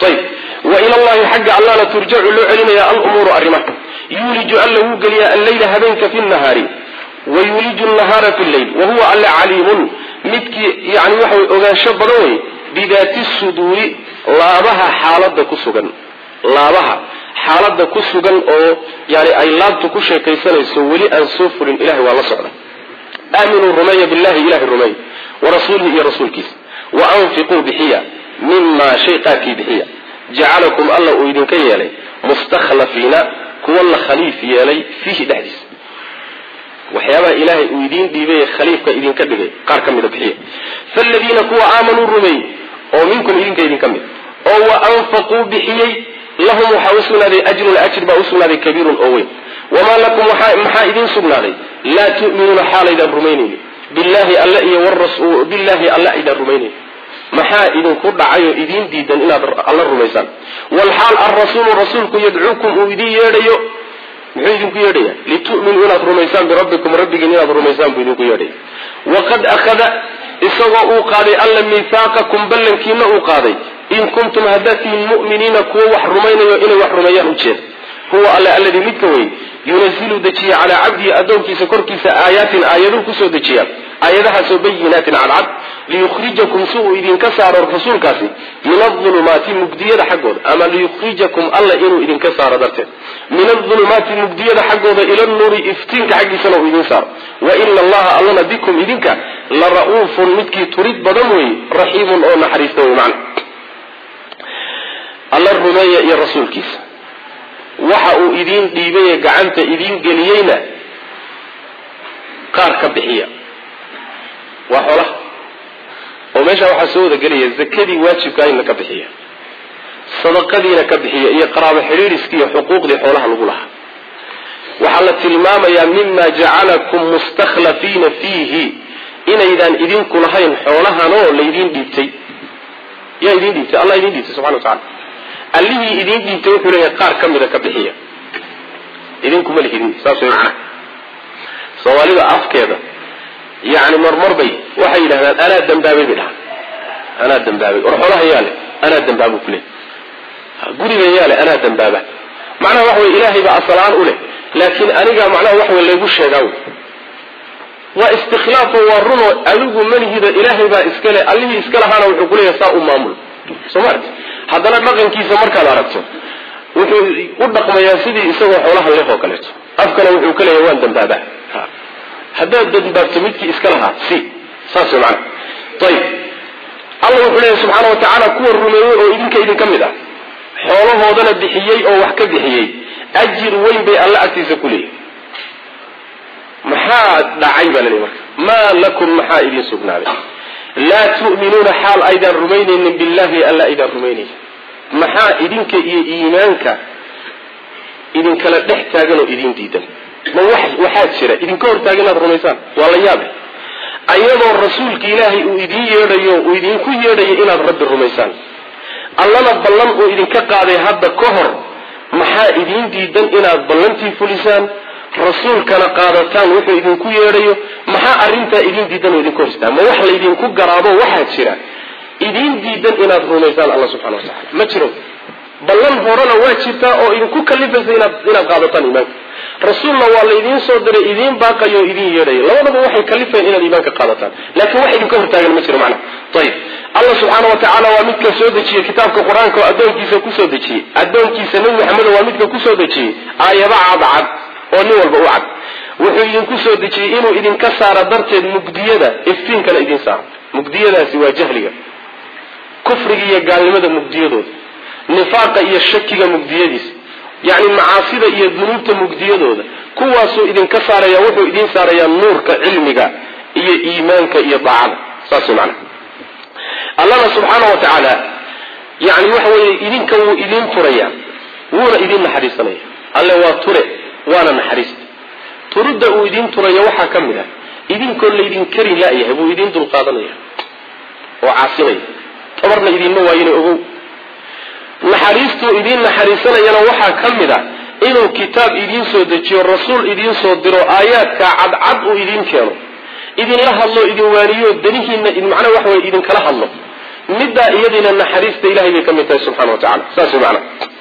ayb waila allahi xagga allana turjacu loo celinaya alumuuru arrimaha yuuliju alla wuu geliyaa alleyla habeenka fi nahaari wayuuliju nahaara fi lleyl wahuwa alle caliimun midkii yani waxa way ogaansho badan wey bidaati suduuri laabaha xaalada ku sugan laabaha xaalada ku sugan oo yani ay laabtu ku sheekaysanayso weli aan soo furin ilahay waa la socda aaminuu rumeeya billahi ilahay rumeey warasuulihi iyo rasuulkiisa waanfiquu bixiya mimaa shay qaarkii bixiya jacalakum alla uu idinka yeelay mustakhlafiina kuwa la khaliif yeelay fiihi dhexdiisa waxyaabaha ilaahay uu idiin dhiibay khaliifka idinka dhigay qaar ka mida bixiya faaladiina kuwa aamanuu rumeey oo minkum idinka idinka mid oo waanfaquu bixiyey lahum waxaa u sugnaaday ajrun ajr baa u sugnaaday kabiirun oo weyn wamaa lakum maxaa idiin sugnaaday laa tu'minuuna xaalaydaan rumaynayni billahi alla iyo billahi alla aydaan rumaynayni maxaa idinku dhacay oo idiin diidan inaad alla rumaysaan walxaal arrasuulu rasuulku yadcuukum uu idiin yeedhayo muxuu idinku yeedhaya litu'minuu inaad rumaysaan birabbikum rabbigiin inaad rumaysaan buu idinku yeedhaya waqad akhada isagoo uu qaaday alla miihaaqakum ballankiina uu qaaday in kuntum haddaad tihiin mu'miniina kuwa wax rumaynayo inay wax rumeeyaan ujeeda huwa alle alladii midka weyn yunazilu dejiya calaa cabdihi addoonkiisa korkiisa aayaatin aayaduu kusoo dejiya aayadahaasoo bayinaatin cadcad liyukhrijakum si uu idinka saaro rasuulkaasi min aulumaati mugdiyada xaggooda ama liyukhrijakum alla inuu idinka saaro darteed min aulumaati mugdiyada xaggooda ila nuuri iftiinka xaggiisana uu idin saaro waina allaha allana bikum idinka la ra'uufun midkii turid badan wey raxiimun oo naxariista wey macna alla rumeeya iyo rasuulkiisa waxa uu idiin dhiibaye gacanta idiin geliyeyna qaar ka bixiya waa xoolaha oo meesha waxaa soo wada gelaya zakadii waajibka in ka bixiya sadaqadiina ka bixiya iyo qaraabo xidhiidhiskii iyo xuquuqdii xoolaha lagu lahaa waxaa la tilmaamayaa mima jacalakum mustakhlafiina fiihi inaydaan idinku lahayn xoolahanoo laydiin dhiibtay yaa idiin dhiibtay allah idiin dhiibtay subxana wa tacala allihii idiin dhiibtay wuxuu leeyahay qaar ka mida ka bixiya idinkuma lihidin saas way macnaha soomaalida afkeeda yani marmar bay waxay yidhahdaan anaa dambaabay bay dhahaan anaa dambaabay war xoolaha yaale anaa dambaaba ku leh guriga yaale anaa dambaaba macnaha waxa wey ilaahay baa asal-aan u leh laakiin aniga macnaha waxa wey laygu sheegaa wey waa istikhlaafo waa runo adigu malihida ilaahay baa iskale allihii iska lahaana wuxuu kuleeyahay saa u maamul soo maarti haddana dhaqankiisa markaad aragto wuxuu u dhaqmayaa sidii isagoo xoolaha leh oo kaleeto afkana wuxuu ka leeyahay waan dambaabaa haddaad dambaabto midkii iska lahaa saas wey macana ayib alla wuxuu leeyahay subxaana wa tacaala kuwa rumeeyey oo idinka mid ah xoolahoodana bixiyey oo wax ka bixiyey ajir weyn bay alla agtiisa ku leeyihi maxaa dhacay baa laleeyahy marka maa lakum maxaa idin sugnaaday laa tu'minuuna xaal aydaan rumaynaynin billahi alla aydaan rumaynaynin maxaa idinka iyo iimaanka idinkala dhex taagan oo idin diidan ma waxaa jira idinka hortaagan inaad rumaysaan waa la yaabe ayadoo rasuulka ilaahay uu idiin yeedhayo uu idinku yeedhayo inaad rabbi rumaysaan allana ballan uu idinka qaaday hadda ka hor maxaa idiin diidan inaad ballantii fulisaan rasuulkana qaadataan wuxuu idinku yeedhayo maxaa arrintaa idiin diidan oo idinka hor istaa ma wax laydinku garaabo waxaa jira idiin diidan inaad rumaysaan alla subxana wa tacala ma jiro ballan horena waa jirtaa oo idinku kalifaysa inaad qaadataan iimaanka rasuulna waa laydiin soo diray idiin baaqayo o idiin yeedhayo labadaba waxay kalifayeen inaad iimaanka qaadataan laakiin wax idinka hortaagan ma jiro macna ayib alla subxaana wa tacaala waa midka soo dejiyey kitaabka qur-aanka oo addoonkiisa kusoo dejiyey addoonkiisa nebi maxamed waa midka kusoo dejiyey aayado cadcad oo nin walba u cad wuxuu idinku soo dejiyey inuu idinka saaro darteed mugdiyada iftiinkana idin saaro mugdiyadaasi waa jahliga kufriga iyo gaalnimada mugdiyadooda nifaaqa iyo shakiga mugdiyadiisa yacni macaasida iyo dunuubta mugdiyadooda kuwaasuu idinka saaraya wuxuu idin saarayaa nuurka cilmiga iyo iimaanka iyo daacada saas way macnaha allana subxaana wa tacaala yani waxa weeye idinka wuu idin furaya wuuna idin naxariisanaya alle waa ture waana naxariista turudda uu idin turaya waxaa ka mid ah idinkoo laydin kari la'yahay buu idin dulqaadanaya oo caasinaya tabarna idinma waayina ogow naxariistuu idiin naxariisanayana waxaa ka mid ah inuu kitaab idiin soo dejiyo rasuul idiin soo diro aayaadka cadcad uu idiin keeno idinla hadlo idin waaniyo danihiina macnaha waxa weye idinkala hadlo midda iyadina naxariista ilaahay bay ka mid tahay subxaana wa tacala. saas macna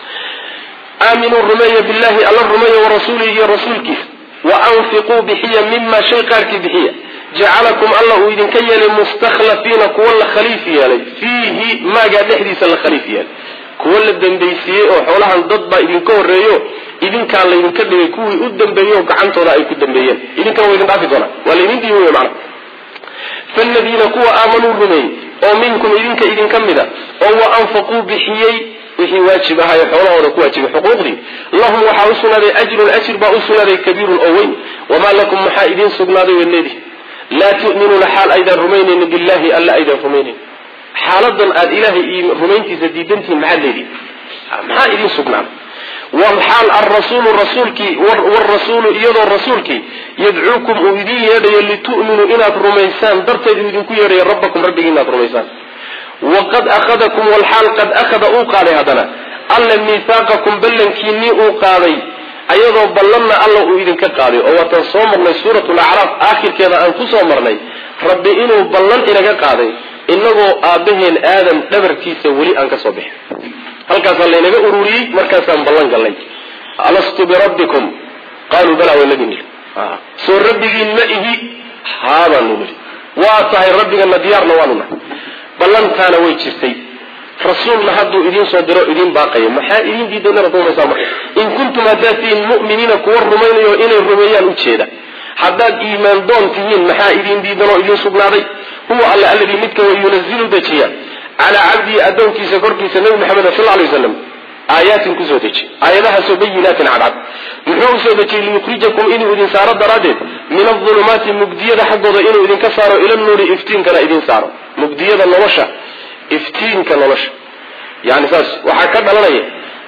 aaminuu rumeeya billahi alla rumeeya warasuulihi iyo rasuulkiisa waanfiquu bixiya mima shay qaarkii bixiya jacalakum alla uu idinka yeelay mustakhlafiina kuwa la khaliif yeelay fiihi maagaa dhexdiisa la khaliif yeelay, kuwa la dambaysiiyey oo xoolahan dad baa idinka horeeyo idinkaa laydinka dhigay kuwii u dambeeyey oo gacantooda ay ku dambeeyeen, idinkana waa idin dhaafi doonaa, waa laydin dhiibi wey macna. faaladiina kuwa aamanuu rumeeyey oo minkum idinka mida oo wa anfaquu bixiyey wixii waajib ahayo xoolahooda ku waajibay xuquuqdii, lahum waxaa u sugnaaday ajrun ajir baa u sugnaaday kabiirun oo weyn. wamaa lakum maxaa idiin sugnaaday waad leedihi laa tu'minuuna xaal aydaan rumaynaynin billahi alla aydaan rumaynayn. xaaladan aad ilaahay iyo rumayntiisa diidantihiin maxaad leedihi, maxaa idiin sugnaaday? walxaal arasuulu rasuulkii warasuulu iyadoo rasuulkii yadcuukum uu idin yeedhayo litu'minuu inaad rumaysaan darteed uu idinku yeedhayo rabbakum rabbigii inaad rumaysaan. waqad akhadakum walxaal qad akhada uu qaaday haddana alla miihaaqakum ballankiinii uu qaaday ayadoo ballanna alla uu idinka qaaday oo waatan soo marnay suuratu lacraaf aakhirkeeda aan ku soo marnay rabbi inuu ballan inaga qaaday inagoo aabbaheen aadam dhabarkiisa weli aan ka soo bixin. halkaasaa laynaga ururiyey, markaasaan ballan gallay. alastu birabbikum qaaluu balaa waladin soo rabbigiin ma ihi haabaanu niri, waa tahay rabbigana diyaarna waanu nahay. ballantaana way jirtay, rasuulna hadduu idiin soo diro idiin baaqaya, maxaa idiin diidan inaad rumaysaa marka? in kuntum haddaad tihiin mu'miniina kuwa rumaynayo inay rumeeyaan ujeeda, haddaad iimaan doon tihiin maxaa idiin diidan oo idiin sugnaaday? huwa alla alladii midka wa yunazilu dejiya calaa cabdihi addoonkiisa korkiisa nabi maxamed sal alay wasalam aayaatin kusoo deji, aayadahaasoo bayinaatin cadcad. muxuu usoo dejiyey? liyukhrijakum inuu idin saaro daraaddeed min adulumaati mugdiyada xaggooda inuu idinka saaro ila nuuri iftiinkana idin saaro. mugdiyada nolosha, iftiinka nolosha, yani saas waxaa ka dhalanaya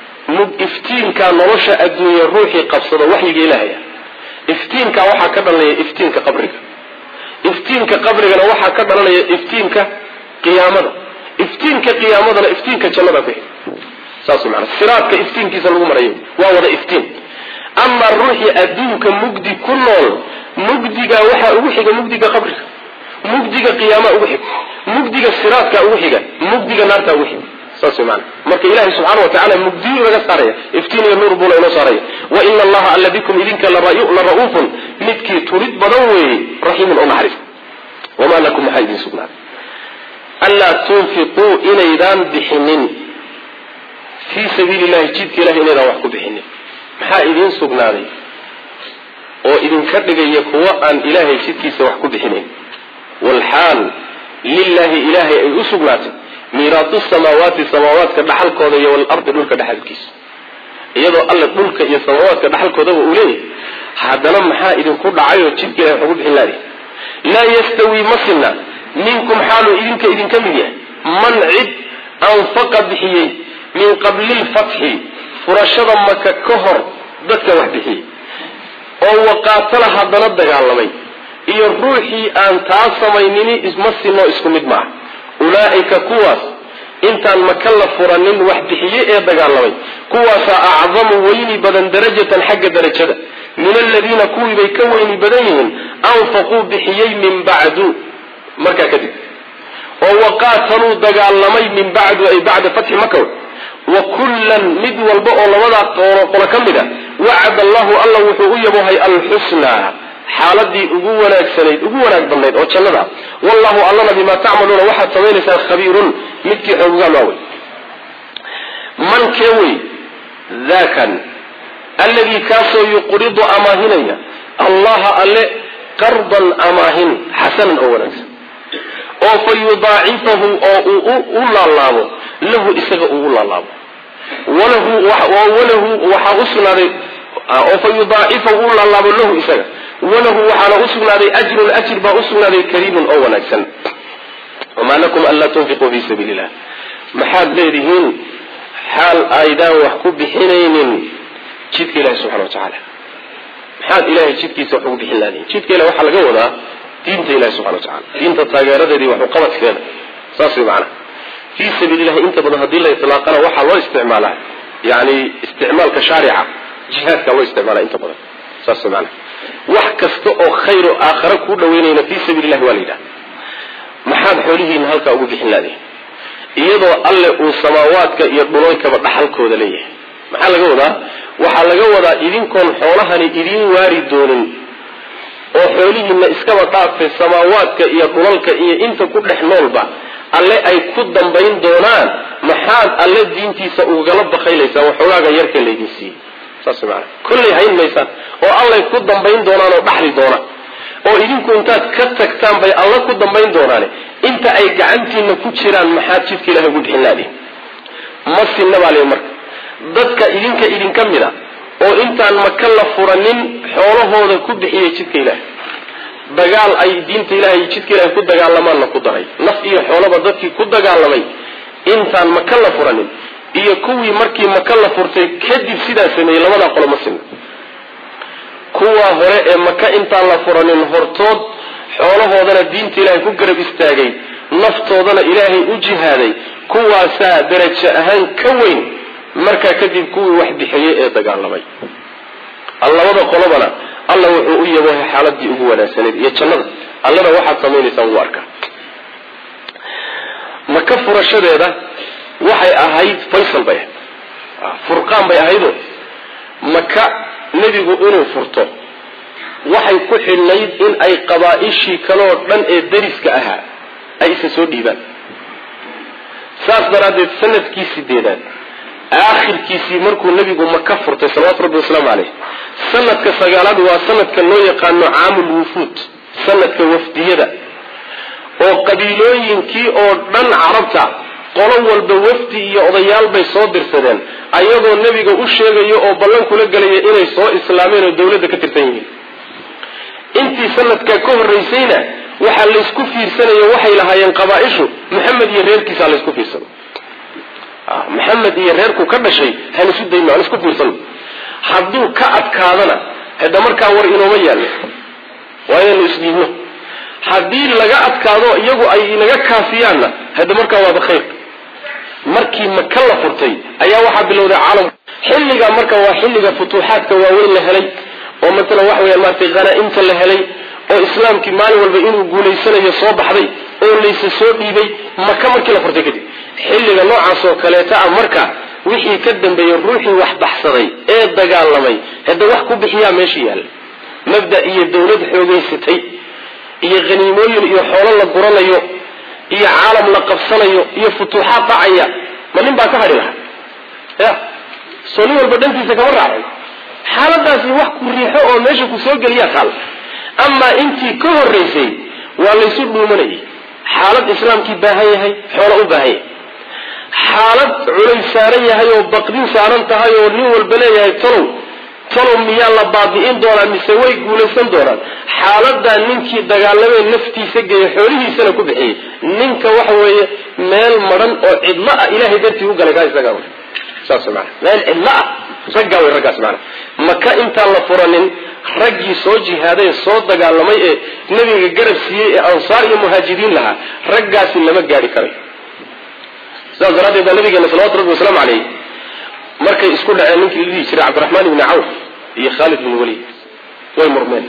iftiinka nolosha adduunya ruuxii qabsado waxyiga ilaahaya. iftiinka waxaa ka dhalanaya iftiinka qabriga, iftiinka qabrigana waxaa ka dhalanaya iftiinka qiyaamada, iftiinka qiyaamadana iftiinka jannada ku xig. saas macna siraadka iftiinkiisa lagu marayo waa wada iftiin. ama ruuxii adduunka mugdi ku nool, mugdiga waxaa ugu xiga mugdiga qabriga, mugdiga qiyaama ugu xig, mugdiga siraadka ugu xiga, mugdiga naarta ugu xig. saas macna marka ilaahay subxaanahu wa tacaala mugdiyu laga saaraya, iftiin iyo nuur buu inoo saaraya. wa ina allaha alla bikum idinka la ra'uufun midkii turid badan weeye, raxiimun oo naxariis. wamaa lakum maxaa idiin sugnaaday anlaa tunfiquu inaydaan bixinin fii sabiili llahi jidka ilahi inaydaan wax ku bixinin. maxaa idiin sugnaaday oo idinka dhigaya kuwa aan ilaahay jidkiisa wax ku bixinayn? walxaal lilahi ilaahay ay u sugnaatay miiraatu samaawaati samaawaadka dhaxalkooda iyo walardi dhulka dhaxalkiisa. iyadoo alla dhulka iyo samaawaadka dhaxalkoodaba uu leeyahay, haddana maxaa idinku dhacayoo jidka ilahay wax ugu bixin laadi? laa yastawii ma sinna minkum xaaluu idinka mid yahay man cid anfaqa bixiyey min qabli lfatxi furashada maka ka hor dadka wax bixiyey oo waqaatala haddana dagaalamay, iyo ruuxii aan taa samaynini isma sinoo isku mid maaha. ulaa'ika kuwaas intaan maka la furanin wax bixiye ee dagaalamay, kuwaasaa acdamu weyni badan darajatan xagga darajada min aladiina kuwii bay ka weyni badan yihiin anfaquu bixiyey min bacdu markaa kadib, oo waqaataluu dagaalamay min bacdu ay bacda fatxi maka. wa kullan mid walba oo labadaa qolo ka mid a wacada allahu alla wuxuu u yabohay alxusnaa xaaladii ugu wanaagsanayd ugu wanaag badnayd oo jannada. wallahu allana bimaa tacmaluuna waxaad samaynaysaan khabiirun midkii xoogaan waa wey. man kee wey daakan alladii kaasoo yuqridu amaahinaya allaha alle qardan amaahin xasanan oo wanaagsan, oo fa yudaacifahu oo uu u laalaabo lahu isaga uu u laalaabo, walahu waxaa u sugnaaday oo fa yudaacifahu u laalaabo lahu isaga, walahu waxaana u sugnaaday ajrun ajir baa u sugnaaday kariimun oo wanaagsan. wamaa lakum anlaa tunfiquu fii sabiili illah, maxaad leedihiin xaal aydaan wax ku bixinaynin jidka ilahi subxana wa tacaala? maxaad ilahay jidkiisa wax ugu bixin laadiin? jidka ilahi waxaa laga wadaa diinta ilahi subxana wa tacala, diinta taageeradeedii wax uqabadkeeda. saas way macnaha fii sabiili llahi inta badan haddii la itlaaqana waxaa loo isticmaalaa yani isticmaalka shaarica, jihaadka loo isticmaala inta badan. saas way macnaha wax kasta oo khayr oo aakhara kuu dhaweynayna fii sabiili llahi waa la yidhaha. maxaad xoolihiina halkaa ugu bixin laadiin? iyadoo alle uu samaawaadka iyo dhulalkaba dhaxalkooda leeyahay. maxaa laga wadaa? waxaa laga wadaa idinkoon xoolahani idiin waari doonin oo xoolihiina iskaba dhaafay samaawaadka iyo dhulalka iyo inta ku dhex noolba alle ay ku dambayn doonaan, maxaad alle diintiisa ugala bakaylaysaa waxoogaaga yarka laydin siiyey? saas macana kullay hayn maysaan oo allay ku dambayn doonaan oo dhaxli doonaan, oo idinku intaad ka tagtaan bay alla ku dambayn doonaane inta ay gacantiina ku jiraan maxaad jidka ilahay ugu bixin laadiin? ma sinna baa le marka dadka idinka mid a oo intaan maka la furanin xoolahooda ku bixiyay jidka ilaahay, dagaal ay diinta ilaahay jidka ilaahay ku dagaalamaanna ku daray, naf iyo xoolaba dadkii ku dagaalamay intaan maka la furanin iyo kuwii markii maka la furtay kadib sidaa sameeyey, labadaa qolo ma sinna. kuwa hore ee maka intaan la furanin hortood xoolahoodana diinta ilaahay ku garab istaagay, naftoodana ilaahay u jihaaday, kuwaasaa darajo ahaan ka weyn markaa kadib kuwii wax bixiyey ee dagaalamay. labada qolobana alla wuxuu u yabahay xaaladii ugu wanaagsaneyd iyo jannada. allana waxaad samaynaysaan wuu arkaa. maka furashadeeda waxay ahayd faysal bay ahayd, furqaan bay ahaydoo maka nebigu inuu furto waxay ku xidhnayd in ay qabaa'ishii kaloo dhan ee dariska ahaa ay isa soo dhiibaan. saas daraaddeed sanadkii 8 aakhirkiisii markuu nebigu maka furtay salawaatu rabbi wasalaamu caleyh, sanadka 9aad waa sanadka loo yaqaano caamul wufuud, sanadka wafdiyada, oo qabiilooyinkii oo dhan carabta qolo walba wafdi iyo odayaal bay soo dirsadeen ayagoo nebiga u sheegayo oo ballan kula gelaya inay soo islaameen oo dawladda ka tirsan yihiin. intii sanadkaa ka horraysayna waxaa laysku fiirsanayo waxay lahaayeen qabaa'ishu maxamed iyo reerkiisa laysku fiirsano. maxamed iyo reerku ka dhashay han isu dayno, aan isku fiirsano. hadduu ka adkaadana hadda markaa war inooma yaallo, waa inaynu isdhiibno. haddii laga adkaado iyagu ay inaga kaafiyaanna hadda markaa waaba khayr. markii maka la furtay ayaa waxaa bilowday caalamka. xilligaa marka waa xilliga futuuxaadka waaweyn la helay oo maalan waxa weeyaan maartay qanaa-imta la helay oo islaamkii maalin walba inuu guulaysanayo soo baxday oo laysa soo dhiibay maka markii la furtay kadib. xilliga noocaas oo kaleeta ah marka wixii ka dambeeyey ruuxii wax baxsaday ee dagaalamay hadda wax ku bixiyaa meesha yaalla. mabda iyo dawlad xoogaysatay iyo haniimooyin iyo xoolo la guranayo iyo caalam la qabsanayo iyo futuuxaad dhacaya, ma nin baa ka hadhi lahaa? ya soo nin walba dhantiisa kama raacay. xaaladaasi wax ku riixo oo meesha ku soo geliyaa taal. amaa intii ka horraysay waa laysu dhuumanayay. xaalad islaamkii baahan yahay, xoolo u baahan yahay, xaalad culays saaran yahay oo baqdin saaran tahay oo nin walba leeyahay talow miyaa la baabi'in doonaa mise way guulaysan doonaan. xaaladaa ninkii dagaalamee naftiisa geeyey xoolihiisana ku bixiyey, ninka waxa weeye meel maran oo cidlo ah ilaahay dartii u galay kaa isagaa wey. saas maana meel cidlo ah raggaa wey raggaas maana. maka intaan la furanin raggii soo jihaaday ee soo dagaalamay ee nebiga garab siiyey ee ansaar iyo muhaajiriin lahaa, raggaasi lama gaari karay. sidaas daraaddeed baa nabigeena salawatu rabbi wasalaamu caleyh markay isku dhaceen ninkii la dhihi jiray cabdiraxmaan ibni cawf iyo khaalid bin waliid way murmeen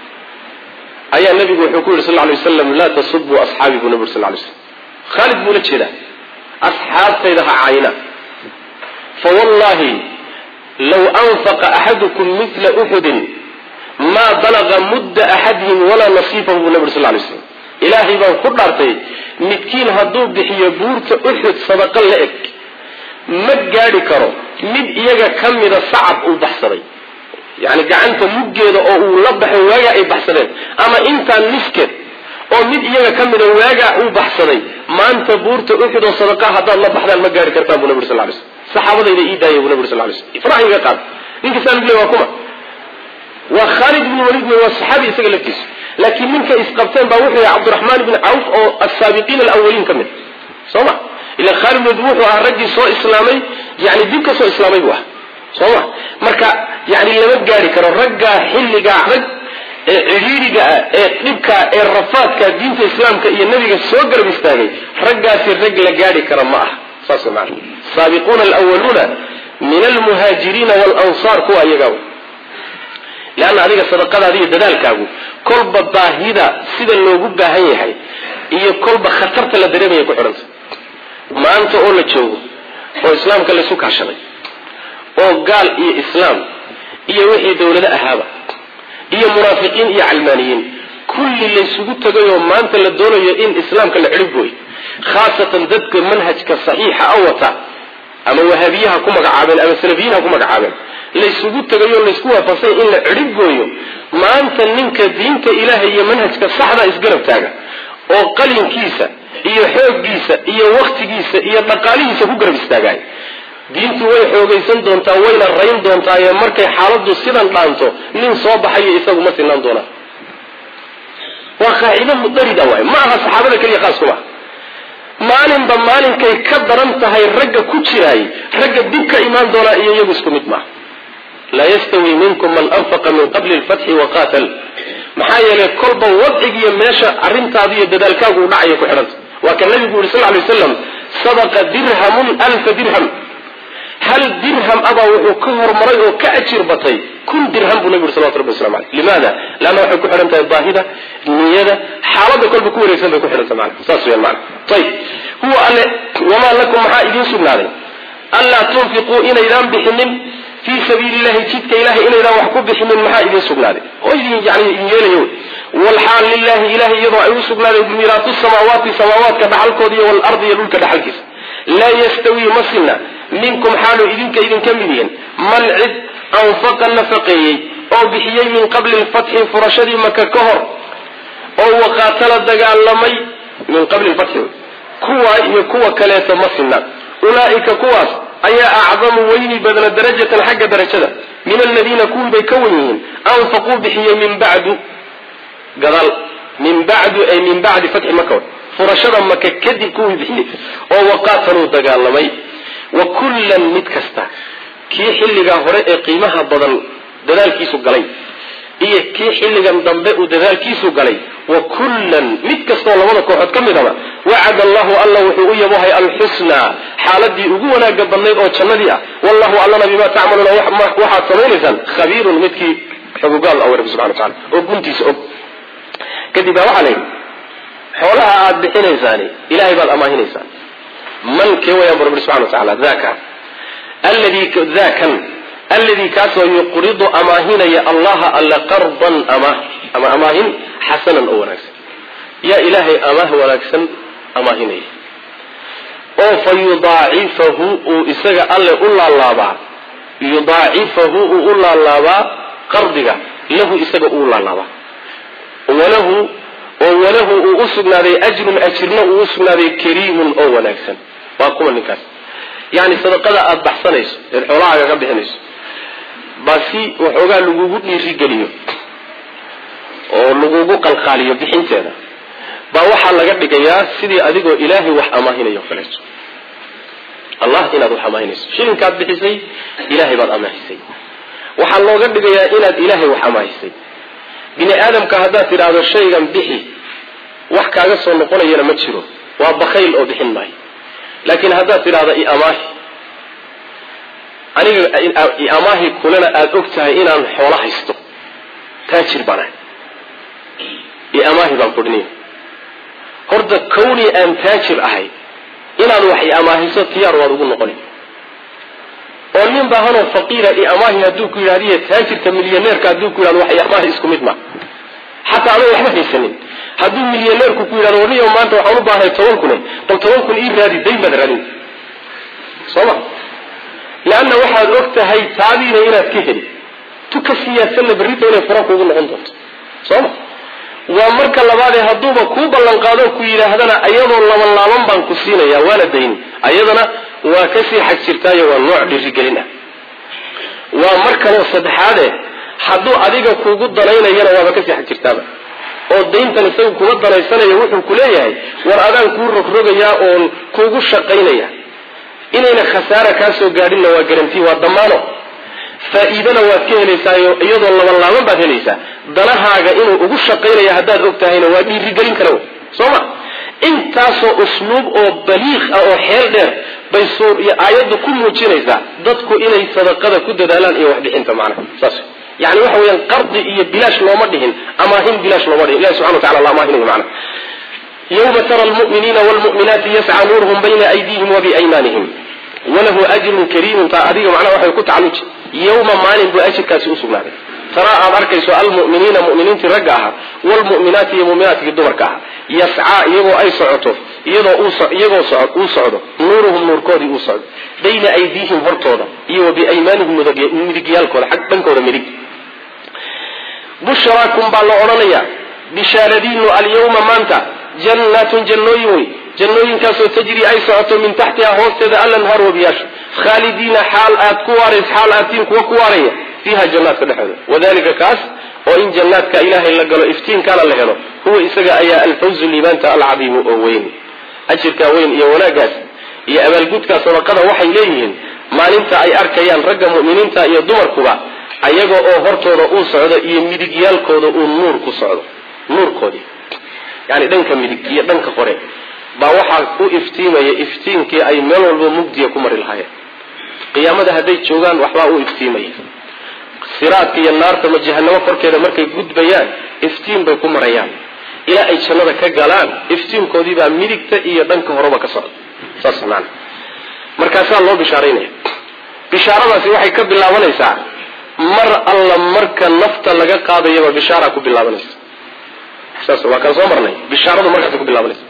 ayaa nabigu wuxuu ku yidhi sal lla lay wasalam laa tasubuu asxaabii buu nabi sal lla lay slam. khaalid buu la jeedaa asxaabtayda ha caayina. fawallahi law anfaqa axadukum mila uxudin maa balaga mudda axadihim walaa nasiifahu buu nabi sal lla lay slam. ilaahay baan ku dhaartay midkiin hadduu bixiyo buurta uxud sadaqa la eg ma gaadhi karo mid iyaga ka mida sacab uu baxsaday, yani gacanta muggeeda oo uu la baxay waagaa ay baxsadeen, ama intaan niskeed oo mid iyaga ka mida waagaa uu baxsaday. maanta buurta uxud oo sadaqa haddaad la baxdaan ma gaadhi kartaan buu nabi sal lla lay slam. saxaabadayda ii daayay buu nabi sal lla lay slam. ifraaxiga qaad ninka saanle waa kuma waa khaalid ibn waliid waa saxaabi isaga laftiisa, laakiin ninka isqabteen baa wuxuu yahay cabdiraxmaan ibn cawf oo asaabiqiin alawaliin ka mid soo ma. ila khaalid wuxuu ahaa raggii soo islaamay, yani dib ka soo islaamay buu ahaa soo ma. marka yani lama gaari karo raggaa xilligaa rag ee cidhiidhiga ah ee dhibka ee rafaadka diinta islaamka iyo nabiga soo garab istaagay, raggaasi rag la gaari kara ma aha. saas macna saabiquuna alawaluuna min almuhaajiriina walansaar kuwa iyagaa leanna adiga sadaqadaada iyo dadaalkaagu kolba baahida sida loogu baahan yahay iyo kolba khatarta la dareemaya ku xidhanta. maanta oo la joogo oo islaamka la isu kaashaday oo gaal iyo islaam iyo wixii dawlada ahaaba iyo munaafiqiin iyo calmaaniyiin kulli la isugu tagayoo maanta la doonayo in islaamka la cirib gooyo khaasatan dadka manhajka saxiixa awata ama wahabiyaha ku magacaabeen ama salafiyiinha ku magacaabeen la isugu tagayoo la isku waafaqsan in la cirib gooyo maanta ninka diinta ilaahay iyo manhajka saxda isgarab taaga oo qalinkiisa iyo xooggiisa iyo waqtigiisa iyo dhaqaalihiisa ku garab istaagay diintu way xoogaysan doontaa wayna rayn doontaa ee markay xaaladdu sidan dhaanto nin soo baxayo isagu ma sinaan doonaa waa qaacido mudarida waay ma aha saxaabada kaliya khaas kuma maalinba maalinkay ka daran tahay ragga ku jiraay ragga dib ka imaan doonaa iyo iyagu isku mid maaha laa yastawi minkum man anfaqa min qabli lfatxi waqaatal maxaa yeelay kolba wadcigiiyo meesha arrintaadu iyo dadaalkaagu u dhacaya ku xidhanta waa kan nabigu yuri sal lay waslam sadaqa dirhamun alfa dirham hal dirham abaa wuxuu ka hormaray oo ka ajir batay 1,000 dirham buu nabigu sallallahu alayhi wasallam limaada lana waxay ku xiran tahay baahida niyada xaalada kolba ku wareegsan bay ku xiran tahay macna saas weeyaan macna tayib huwa alle wama lakum ma idin sugnaaday alla tunfiqu inaydan bixinin fi sabilillahi jidka ilahi inaydan wax ku bixinin ma idin sugnaaday oo idin yani yeelayo wal hal lillahi ilahi yadu ay sugnaaday miratu samawati dhaxalkoodi wal ardi dhulka dhaxalkiisa la yastawi masna minkum halu idinka idin kamideen man cid anfaqa nafaqiyay oo bixiyay min qabli al-fath furashadi makka kahor oo waqatala dagaalamay min qabli al-fath kuwa iyo kuwa kaleeto masna ulaika kuwaas ayaa a'zamu wayni badana darajatan xagga darajada min alladina kun bay kawiin anfaqu bixiyay min ba'du gadal min ba'du ay min ba'di fath makkah furashada makka kadib kuwii bixiyay oo waqatalu dagaalamay wa kullan midkasta kii xilliga hore ee qiimaha badan dadaalkiisu galay iyo kii xilligan dambe uu dadaalkiisu galay wa kullan midkasta labada kooxood kamidaba wa'ada Allahu alla wuxuu u yabahay al-husna xaaladii ugu wanaaga badnayd oo jannadii ah wallahu allana bima ta'maluna waxa sameeysan khabiirun midkii xuquuqal awr subhanahu wa ta'ala oo guntiisa og kadib waxa leeyahay xoolaha aad bixinaysaan ilaahay baad amaahinaysan من كوى يا رب سبحانه وتعالى ذاك الذي كاسو يقرض أماهن يا الله ألا قرضا أماهن حسنا أو ونكسا يا إلهي أماه ونكسا أماهن أو فيضاعفه إساق الله أولا الله يضاعفه أولا الله قرضك له إساق أولا الله وله أسقنا ذي أجر أجرنا أسقنا ذي كريم أو ونكسا واقوم النكاس يعني صدقة أبحثنيش الحولاء قبحنيش باسي وحوغا لغوغو نيريقليو oo lagugu qalqaaliyo bixinteeda ba waxa laga dhigayaa sidii adigoo ilaahi wax amaahinayo kaleeto Allah inaad wax amaahinayso shilinkaad bixisay ilaahi baad amaahisay waxa looga dhigayaa inaad ilaahi wax amaahisay bini aadamka hadaa tiraado shaygan bixi wax kaaga soo noqonayna ma jiro waa bakhayl oo bixin maayo laakiin hadaa tiraado i amaahi aniga i amaahi kulana aad ogtahay inaan xoolo haysto taajir bana i amaahi baan qodnay horta kowni aan taajir ahay inaan wax i amaahiso tiyaar waad ugu noqonay oo nin baahan oo faqiira i amaahi haduu ku yiraahdo taajirka milyaneerka haduu ku yiraahdo wax i amaahi isku mid ma حتى أنا وحنا هيسنين هذو مليونير كوكولا ورني وما أنت وحنا بعه 10 كونه طب 10 كون إيه رادي دايما رادي صلا لأن واحد وقت هاي تعبير هنا كهري تكسية سنة بريته ولا فراق وقول عنده صلا ومرك الله بعد هذوبا كوبا لنقادو كويلا هذانا أيضا الله من بانكسينا يا ولدين أيضا وكسي حق شرتايا والنوع للرجالنا ومرك الله صدح هذا hadduu adiga kuugu danaynayana waaba ka sii xajirtaaba oo deyntan isagu kuma danaysanaya wuxuu ku leeyahay war adaan kuu rogrogayaa oon kuugu shaqaynaya inayna khasaara kaa soo gaadhinna waa garanti waa damaano faa'iidana waad ka helaysaa iyadoo laban baad helaysaa danahaaga inuu ugu shaqaynaya haddaad og tahayna waa dhiirigelin kara sooma intaasoo usluub oo baliiq ah oo xeel dheer bay aayaddu ku muujinaysaa dadku inay sadaqada ku dadaalaan iyo wax bixinta macnaha saas يعني وحوي القرض إيه بلاش لو مدهن أما هم بلاش لو مدهن الله سبحانه وتعالى الله ما هنا معنا yawma tara almu'miniina waalmu'minaati yascaa nuuruhum bayna aydiihim wa biaymaanihim walahu ajrun kariimun. taa adiga macnaha waxay ku tacalluji yawma maalin buu ajirkaasi u sugnaaday. taraa aad arkayso almu'miniina mu'miniintii ragga ahaa waalmu'minaati iyo mu'minaadkii dumarka ahaa yascaa iyagoo ay socoto iyagoo socdo nuuruhum nuurkoodii uu socdo bayna aydiihim hortooda iyo wa biaymaanihim midigyaalkooda xag dhankooda midig. bushraakum baa la odhanayaa bishaaradiinu alyawma maanta jannaatun jannooyin wey jannooyinkaasoo tajri ay socoto min taxtihaa hoosteeda alanhaar wabiyaasha khaalidiina xaal aatiin kuwa ku waaraya fiiha jannaadka dhexooda. wadalika kaas oo in jannaadka ilaahay la galo iftiinkaana la helo huwa isaga ayaa alfawzu liibaanta alcadiimu oo weyn. ajirkaa weyn iyo wanaagaas iyo abaalgudkaa sadaqada waxay leeyihiin maalinta ay arkayaan ragga mu'miniinta iyo dumarkuba ayaga oo hortooda uu socdo iyo midigyaalkooda uu nuur ku socdo. nuurkoodii yani dhanka midig iyo dhanka qore baa waxaa u iftiimaya iftiinkii ay meel walba mugdiya ku mari lahaayeen. qiyaamada hadday joogaan waxbaa u iftiimaya. siraadka iyo naarta ma jahanamo korkeeda markay gudbayaan iftiin bay ku marayaan ilaa ay jannada ka galaan. iftiinkoodii baa midigta iyo dhanka horeba ka socda. saas macna markaasaa loo bishaaraynaya. bishaaradaasi waxay ka bilaabanaysaa mar alla marka nafta laga qaadayaba bishaara ku bilaabanaysa. saas waa kan soo marnay. bishaaradu markaas ku bilaabanaysa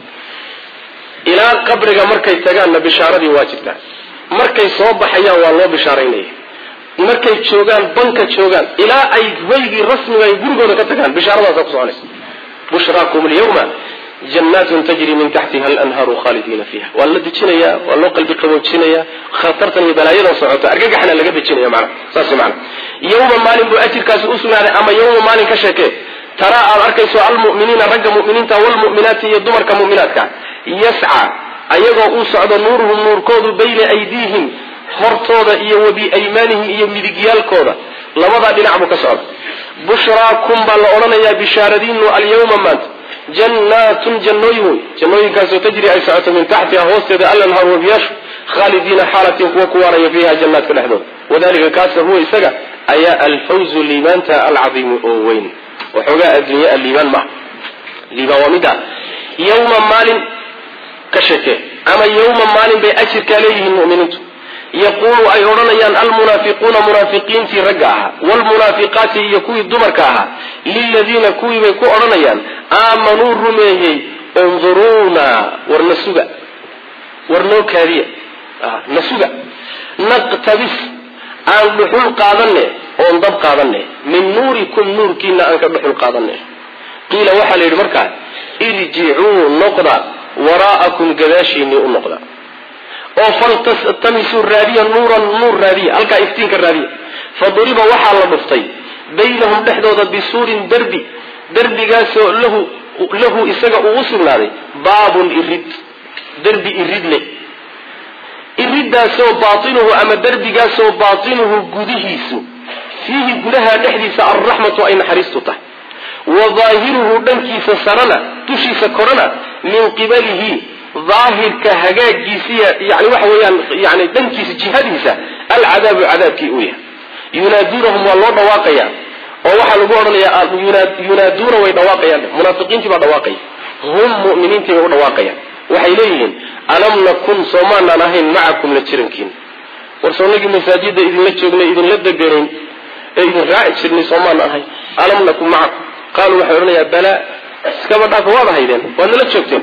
ilaa qabriga markay tagaanna bishaaradii waa jirtaa. markay soo baxayaan waa loo bishaaraynaya. markay joogaan banka joogaan ilaa ay hoygii rasmiga ay gurigooda ka tagaan bishaaradaasa ku soconaysa. bushraakum alyawma jannaatun tajri min taxtiha alanhaaru khaalidiina fiiha. waa la dejinayaa, waa loo qalbi qaboojinayaa. khatartan iyo balaayadan socoto argagaxna laga dejinaya macna saas macna. yawma maalin buu ajirkaasi u sugnaaday ama yawma maalin ka sheekee taraa aad arkayso almu'miniina ragga mu'miniinta waalmu'minaati iyo dumarka mu'minaadka yascaa ayagoo uu socdo nuuruhum nuurkoodu bayna aydiihim hortooda iyo wa biaymaanihim iyo midigyaalkooda labadaa dhinac buu ka socda. bushraakum baa la odhanayaa bishaaradiinu alyawma maanta jannaatun jannooyin wey jannooyinkaasoo tajri ay socoto min taxtiha hoosteeda alanhaar wabiyaashu khaalidiina xaalatin kuwa ku waaraya fiiha jannaadka dhexdooda. wadalika kaasa huwa isaga ayaa alfawzu liibaanta alcadiimu oo weyn. waxoogaa adduunya liibaan maaha. liibaan waa mida yawma maalin ka shekee ama yawma maalin bay ajirkaa leeyihiin mu'miniintu. yaquulu ay odhanayaan almunaafiquuna munaafiqiintii ragga ahaa waalmunaafiqaati iyo kuwii dumarka ahaa liladiina kuwii bay ku odhanayaan aamanuu rumeeyey unduruuna war na suga war noo kaadiya na suga naqtabis aan dhuxul qaadanne oon dab qaadanne min nuurikum nuurkiina aan ka dhuxul qaadanne. qiila waxaa la yidhi markaa irjicuu noqda waraa'akum gadaashiinii u noqda oo faltastamisuu raadiya nuuran nuur raadiya halkaa iftiinka raadiya. faduriba waxaa la dhuftay baynahum dhexdooda bisuurin derbigaasoo lahu isaga uu u sugnaaday baabun irid derbi irid leh. iridaasoo baatinuhu ama derbigaasoo baatinuhu gudihiisu fiihi gudaha dhexdiisa alraxmatu ay naxariistu tahay wa daahiruhu dhankiisa sarana dushiisa korana min qibalihi daahirka hagaagiisiya yani waxa weeyaan yani dhankiisa jihadiisa alcadaabu cadaabkii uu yahay. yunaaduunahum waa loo dhawaaqaya oo waxaa lagu odhanayaa yunaaduuna way dhawaaqayaan. munaafiqiintii baa dhawaaqaya hum mu'miniintii bay u dhawaaqayaan. waxay leeyihiin alam nakun soomaanaan ahayn macakum la jirankiin war soonagii masaajida idinla joognay idinla deganayn ee idin raaci jirnay soomaan ahayn alam nakun macakum qaaluu waxay odhanayaa balaa iskaba dhaafa waad ahaydeen waad nala joogteen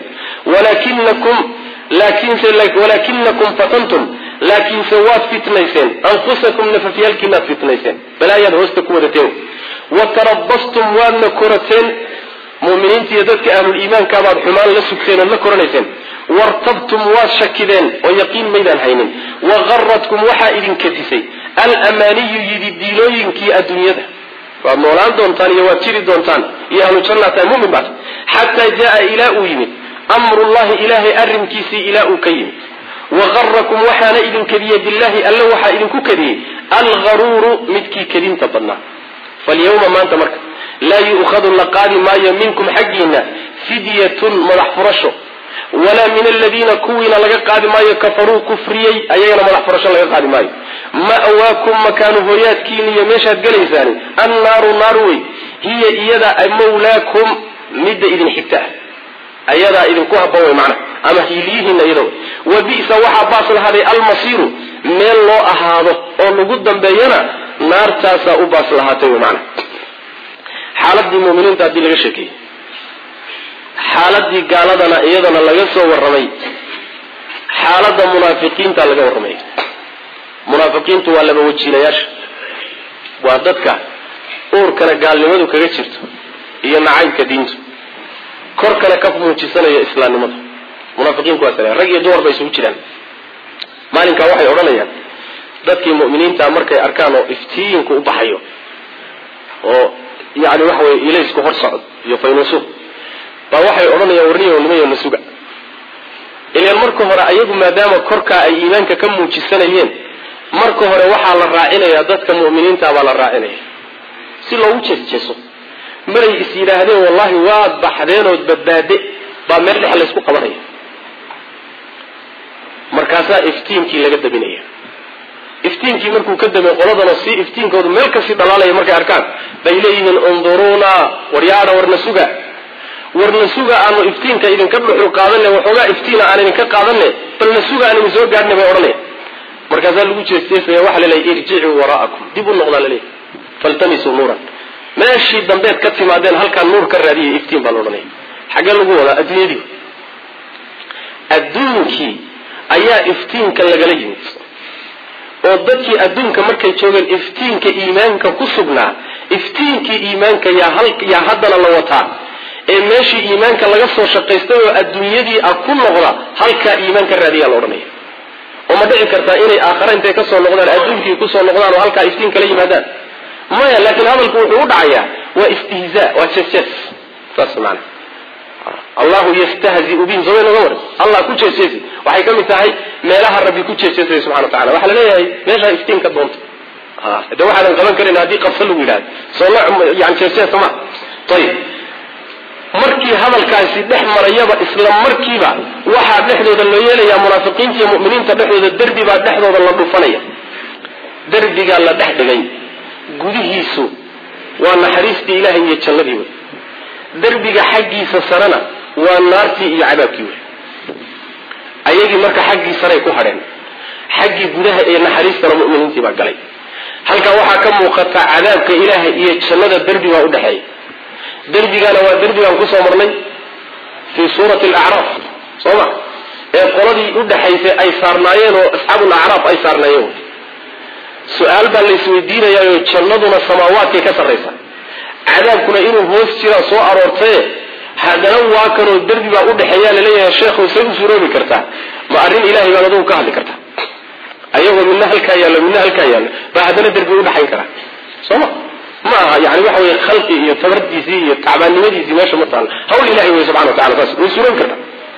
walakinakum fatantum laakiinse waad fitnayseen anfusakum nafafyaalkiinaad fitnayseen balaayaad hoosta ku wadateen watarabastum waadna korateen mu'miniinta iyo dadka ahluliimaankabaad xumaan la sugteen ood la koranayseen wartabtum waad shakideen oo yaqiin maydaan haynin wagaradkum waxaa idin kadisay alamaaniyu yididiilooyinkii adduunyada waad noolaan doontaan iyo waad jiri doontaan iyo ahlu jannaataan mumin baad xataa jaa ilaa uu yimid amrullahi ilaahay arrinkiisii ilaa uu ka yimid wagarakum waxaana idin kadiyey billahi alla waxaa idinku kadiyey algaruuru midkii kadinta badnaa. falyawma maanta marka laa yu'khadu la qaadi maayo minkum xaggiina fidyatun madax furasho walaa min aladiina kuwiina laga qaadi maayo kafaruu kufriyey ayagana madax furasho laga qaadi maayo. ma'waakum makaanu hooyaadkiina iyo meeshaad gelaysaani annaaru naar wey hiya iyada mawlaakum midda idin xigta ayadaa idinku habboon way macna ama hiiliyihiinna iyada way wa bi'sa waxaa baas lahaaday almasiiru meel loo ahaado oo lagu dambeeyana naartaasaa u baas lahaatay way macna xaaladii mu'miniinta haddii laga sheekeeyey xaaladii gaaladana iyadana laga soo warramay xaaladda munaafiqiinta laga warramay munaafiqiintu waa laba wajiilayaasha waa dadka uurkana gaalnimadu kaga jirto iyo nacaybka diintu korkana ka muujisanaya islaamnimada munaafiqiinku waa saleen rag iyo dumar bay isugu jiraan maalinkaa waxay odhanayaan dadkii mu'miniinta markay arkaan oo iftiinku u baxayo oo yani waxa weye ilaysku hor socod iyo faynuusu baa waxay odhanayaan warniyo nimayo na suga ilaan marka hore ayagu maadaama korkaa ay iimaanka ka muujisanayeen marka hore waxaa la raacinayaa dadka mu'miniinta baa la raacinaya si loogu jeesjeeso maray is yidhaahdeen wallahi waad baxdeenood badbaade baa meel dhex laysku qabanaya markaasaa iftiinkii laga dabinaya iftiinkii markuu ka damay qoladana si iftiinkoodu meel kasii dhalaalaya markay arkaan bay leeyihiin unduruuna waryaadha warna suga aanu iftiinka idinka dhuxul qaadanne waxoogaa iftiina aan idinka qaadanne balna suga aan idin soo gaadhne bay odhanaya markaasaa lagu jeesteesaya waxaa laleeyahy irjicuu waraa'akum dib u noqdaa laleeyahy faltamisuu nuuran meeshii dambeed ka timaadeen halkaa nuur ka raadiyay iftiin baa la odhanaya xaggee lagu wadaa adduunyadii adduunkii ayaa iftiinka lagala yimid oo dadkii adduunka markay joogeen iftiinka iimaanka ku sugnaa iftiinkii iimaanka yaa haddana la wataa ee meeshii iimaanka laga soo shaqaystay oo adduunyadii ku noqda halkaa iimaanka raadiyaa la odhanaya oo ma dhici kartaa inay aakhare intay kasoo noqdaan adduunkii kusoo noqdaan oo halkaa iftiin kala yimaadaan maya laakiin hadalku wuxuu u dhacayaa waa istihzaa waa jees saas maana allahu yastahzi'u bihim soo naga war allah ku jeesjeesi waxay ka mid tahay meelaha rabbi ku jeesjeesay subxana wa ta'ala waxa la leeyahay meesha iftiinka doonta hada waxaan qaban karin hadii qabsan lagu yiraahdo soo yani jeesjees ma tayib markii hadalkaasi dhex marayaba isla markiiba waxa dhexdooda loo yeelaya munaafiqiinta iyo mu'miniinta dhexdooda darbi baa dhexdooda la dhufanaya darbiga la dhex dhigay gudihiisu waa naxariistii ilaahay iyo jannadii wey darbiga xaggiisa sarana waa naartii iyo cadaabkii wey ayagii marka xaggii saray ku hadheen xaggii gudaha ee naxariistana mu'miniintii baa galay halkaa waxaa ka muuqata cadaabka ilaahay iyo jannada darbiga u dhexeeya darbigana waa darbigaan kusoo marnay fii suurati alacraaf sooma ee qoladii u dhaxaysay ay saarnaayeen oo asxaabul acraaf ay saarnaayeen su-aal baa la isweydiinayaayo jannaduna samaawaadkay ka sarraysa cadaabkuna inuu hoos jiraa soo aroortaye haddana waa kanoo derbi baa u dhexeeyaa laleeyahay sheekhu say u suroobi kartaa ma arrin ilahay baad adugu ka hadli kartaa ayagoo midna halkaa yaallo midna halkaa yaallo baa haddana derbi u dhexayn karaa sooma ma aha yani waxa weye khalqi iyo tabardiisii iyo tacbaannimadiisii meesha ma taalla hawl ilahay wey subxana wa tacala saas way suroobi kartaa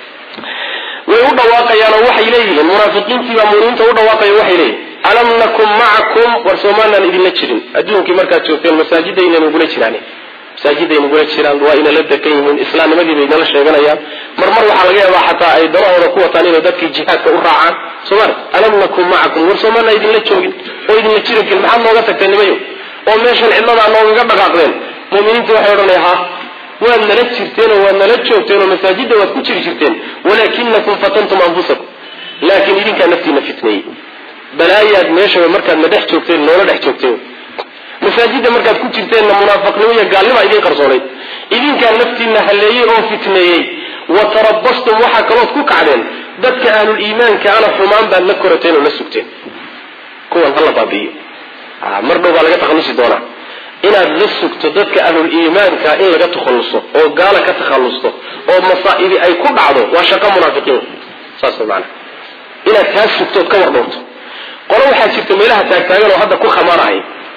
way u dhawaaqayaan oo waxay leeyihiin munaafiqiintii baa mu'miniinta u dhawaaqaya waxay leeyihin alam nakum macakum war soomaalaan idinla jirin adduunkii markaad joogteen masaajidaynan ugula jiraan masaajidayn ugula jiraan waa inala dekan yihiin islaamnimadii bay nala sheeganayaan marmar waxaa laga yaabaa xataa ay danahooda ku wataan inay dadkii jihaadka u raacaan soomali alam nakum macakum war soomaalaan idinla joogin oo idinla jirankin maxaad nooga tagteen nimayo oo meeshan cidladaa noogaga dhaqaaqdeen mu'miniinta waxay odhanaya ha waad nala jirteen oo waad nala joogteen oo masaajidda waad ku jiri jirteen walaakinakum fatantum anfusakum laakiin idinkaa naftiina fitneeyey balaayaad meeshaba markaad na dhex joogteen noola dhex joogteen masaajidda markaad ku jirteenna munaafiqnimo iyo gaalnimo idiin qarsoonayd idinkaa naftiina halleeyey oo fitneeyey wa tarabastum waxaa kalood ku kacdeen dadka ahluliimaanka ana xumaan baad la korateen oo la sugteen kuwan hala baabi'iyo mar dhow baa laga takhallusi doonaa inaad la sugto dadka ahluliimaanka in laga takhalluso oo gaala ka takhallusto oo masaa'ibi ay ku dhacdo waa shaqo munaafiqiin saas maana inaad kaa sugtood ka wardhowto qolo waxaa jirta meelaha taagtaagan oo hadda ku khamaarahay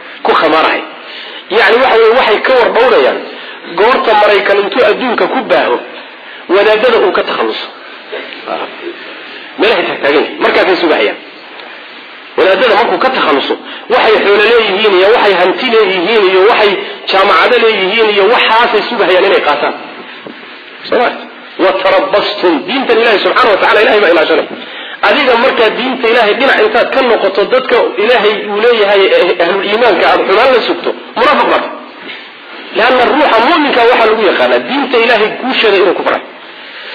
yani waxa weye waxay ka wardhowrayaan goorta maraykan intuu adduunka ku baaho wadaadada uu ka takhalluso meelahay taagtaagan markaasay sugahayaan wadaadada markuu ka takhalluso waxay xoolo leeyihiin iyo waxay hanti leeyihiin iyo waxay jaamacado leeyihiin iyo waxaasay sugahayaan inay qaataan soma wa tarabastum diintan ilahi subxana wa tacala ilahay baa ilaashanay adiga markaa diinta ilaahay dhinac intaad ka noqoto dadka ilaahay uu leeyahay ahluliimaanka aada xumaan la sugto munaafiq baad leanna ruuxa mu'minka waxaa lagu yaqaanaa diinta ilaahay guusheeda inuu ku faray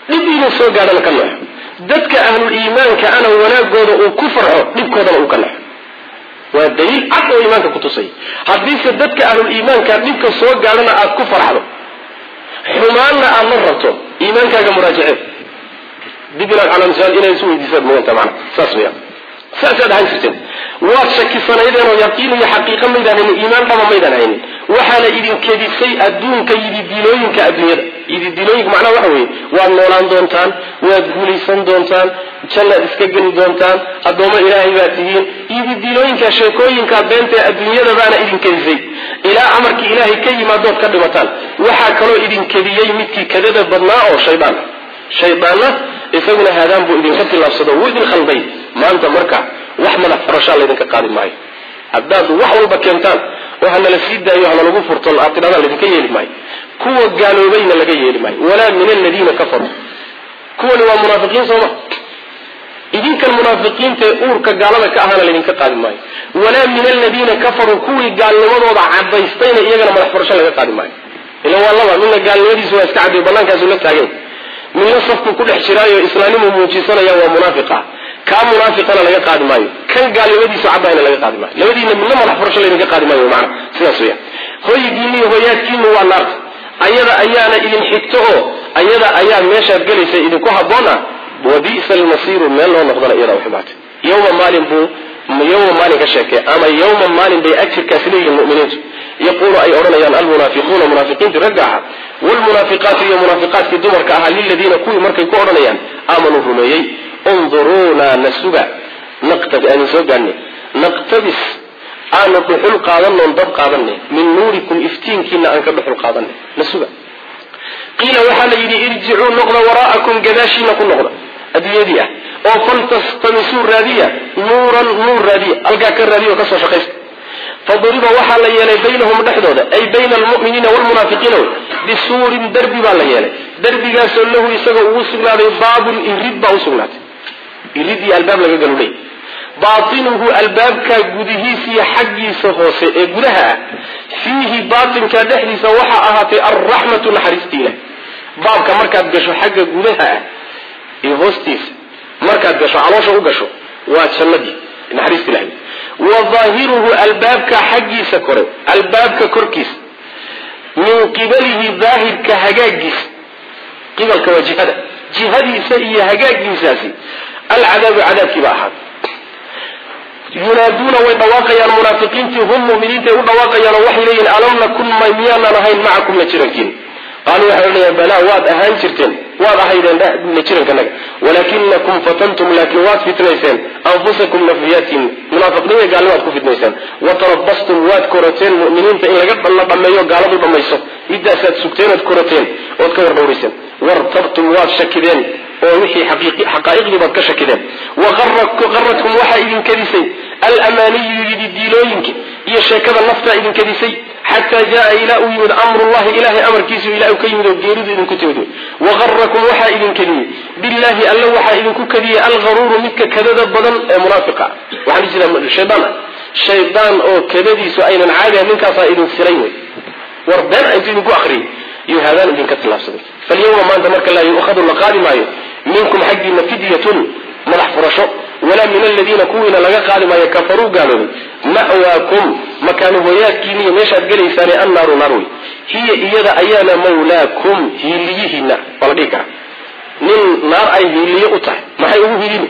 دبينا سوق على الكنح دتك أهل الإيمان كأنا وناقود وكفر دبكود وكنح والدليل عقل إيمانك كتصي حديث دتك أهل الإيمان كان دبك سوق على الكفر حلو حمالنا أمرته إيمانك كمراجعة دبنا على مثال إلى يسوي ديسات مو أنت معنا ساسويا سأسد عن ستين وشك صنايدنا ويقين حقيقة ميدان الإيمان طبعا ميدان عيني وحال إذن كديسي أدون كيدي دينوين كأدنيا إذا دينوين معناه وحوي والنولان دونتان وادغوليسان دونتان جنة اسكجن دونتان أدوما إلهي باتيين إذا دينوين كشيكوين كبنت الدنيا دبانا إذن كديسي إلى أمرك إلهي كي ما دوت كدمتان وحاكلو إذن كديي متكي كدد بدناء أو شيطان إسمنا هذا بو إذن خط الله صدو وإذن خلبي ما أنت مركع وحمنا فرشا الله إذن كقادم معي الداد وحول بكينتان وهنا لسيد أيها لغو فرطل أقنانا الذي كي يلي معي كوة قالوا بين لكي يلي معي ولا من الذين كفروا كوة لوا منافقين صوما إذن كان منافقين تأور كقالنا كأهنا الذي كقادم معي ولا من الذين كفروا كوة قال لوضع عبايستين إيغانا من فرشا الله كقادم معي إلا والله من قال لودي سوى استعدوا بلان كاسولة تاقين من يصفك كل حشراء إسلامي وموجيسان يا منافقة كان منافقنا لغا قادم مايو كان قال لودي سعبانا لغا قادم مايو لودي من ما فرش لغا قادم مايو معنا سياسيا هو يديني هو ياتكين هو النار أيانا إذن حكته أيانا ماشا قليسا إذن كوها بونا وبئس المصير من الله نقضنا إيرا وحباته يوم مالين كشاكي أما يوم مالين بأكثر كاسلين المؤمنين يقول أي أرنيان المنافقون منافقين ترجعها والمنافقات هي منافقات في دمر كأهل الذين كل مركي كورنيان آمنوا رميي انظرونا نسوغا نقتبس أن بحل قادن ونضب قادن من نوركم افتين كنا أنك بحل قادن نسوغا قيل وحال يدي ارجعوا نقضى وراءكم قداشي نقول نقضى أدية أو فلتستمسوا رادية نور رادية ألقاك الرادية وكسر شخص فضرب وحال يلي بينهم نحدودا أي بين المؤمنين والمنافقين بسور دربي باليالي دربي قاسوا له يسقوا وسقنا باب الإرد وسقنا إرد الباب لك قالوا لي باطنه الباب كجده في حقي سهوس جدها فيه باطن كدحلي سوحة أهاتي الرحمة نحرستيله باب كمركز قشو حق جدها يهوستيس مركز قشو علوش وقشو واتشمدي نحرستيله وظاهره الباب كحقي سكره الباب ككركيس من قبله ظاهر كهجاجس قبل كوجهده جهدي سئي هجاجي ساسي العذاب عذاب كباحا ينادون ويتواقيا المنافقين هم مؤمنين ويتواقيا وحي لين ألم نكن ميميانا نهين معكم نشركين قالوا يا بلا واد أهان شرتين واد أهيدان نشرك لك ولكنكم فتنتم لكن واد فتنيسان أنفسكم نفياتين منافقين قالوا واد فتنيسان وتربصتم واد كرتين مؤمنين فإن لقد الله بميو قالوا بميسو إذا ساد سكتين كرتين وذكر نوريسان وارتبتم واد شكدين ووحي حقائق لبك شكدين وغرتكم وحا إذن كديسي الأماني يريد الديلوينك يشاكذا النفط إذن كديسي حتى جاء إلى أمد أمر الله إله أمر كيسو إلى أكيمد وقيرد إذن كتبدو وغركم وحا إذن كدي بالله ألا وحا إذن كدي الغرور منك كذد البدن منافقة وعن الشيطان أو كذدي سؤالا عادة منك صائد سرين وردان أنت إذن أخرين يهذان إذن كتل نفسه فاليوم ما أنت مرك الله يؤخذ اللقادم منكم حق نفدية ملح فرشو ولا من الذين كوين لغا قادما يكفروا قالوا مأواكم مكان هيات كيني مشهد قلي ساني النار نروي هي إيضا أيانا مولاكم هيليهنا والديك نين نار أي هيليه أتح ما هيقوه هيلين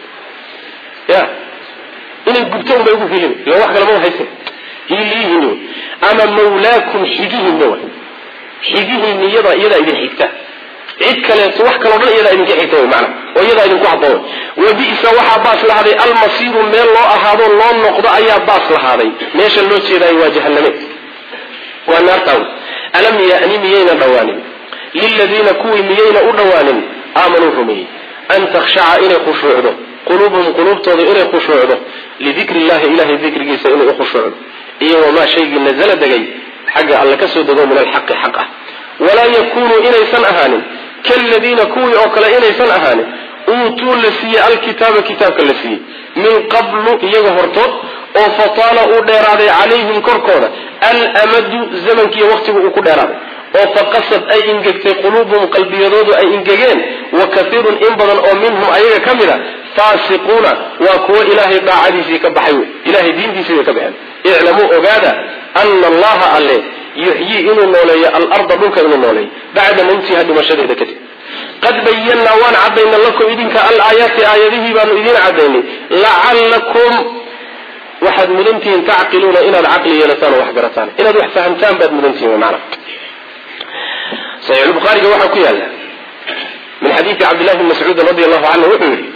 يا إن القبتين بيقوه هيلين لو واحد لما هيسن هيليهنا أما مولاكم حجيهن دول حجيهن إيضا إذن حكتا عيد كلام سواح كلام إذا إنك حيتوه معنا وإذا إنك وحضوه وبئس وحى باس لهذه المصير من الله أحضر الله نقضى أي باس لهذه ليش اللوتي إذا يواجه النمط والنار تاون ألم يأني ميين دوانين للذين كوي ميين أدوانين آمنوا فمي أن تخشع إلى خشوعه قلوبهم قلوب توضي إلى خشوعه لذكر الله إله ذكر جيسا إلى خشوعه إيه وما شيء نزل دقي حق على كسر من الحق حقه ولا يكونوا إليسان أهاني كالذين كوي أوكلا إليسان أهاني أوتوا لسي الكتاب كتابك لسي من قبل يغهرتوت وفطال أديرادي عليهم كركونا الأمد زمن كي وقته أكديرادي oo faqasad ay ingegtay quluubuhum qalbiyadoodu ay ingegeen wa kathiirun in badan oo minhum ayaga ka mida faasiquuna waa kuwo ilaahay daacadiisii ka baxay wey ilaahay diintiisii bay ka baxeen iclamuu ogaada ana allaha alle yuxyii inuu nooleeyo alarda dhulka inuu nooleeyo bacda mawtiha dhimashadeeda kadib qad bayannaa waan caddaynay lakum idinka alaayaati aayadihii baanu idiin caddaynay lacallakum waxaad mudantihiin tacqiluuna inaad caqli yeelataan oo wax garataan inaad wax fahamtaan baad mudantihiin macna saxiix bukhariga waxaa ku yaala min xadiisi cabdillahi bn mascuud radiallahu canhu wuxuu yidhi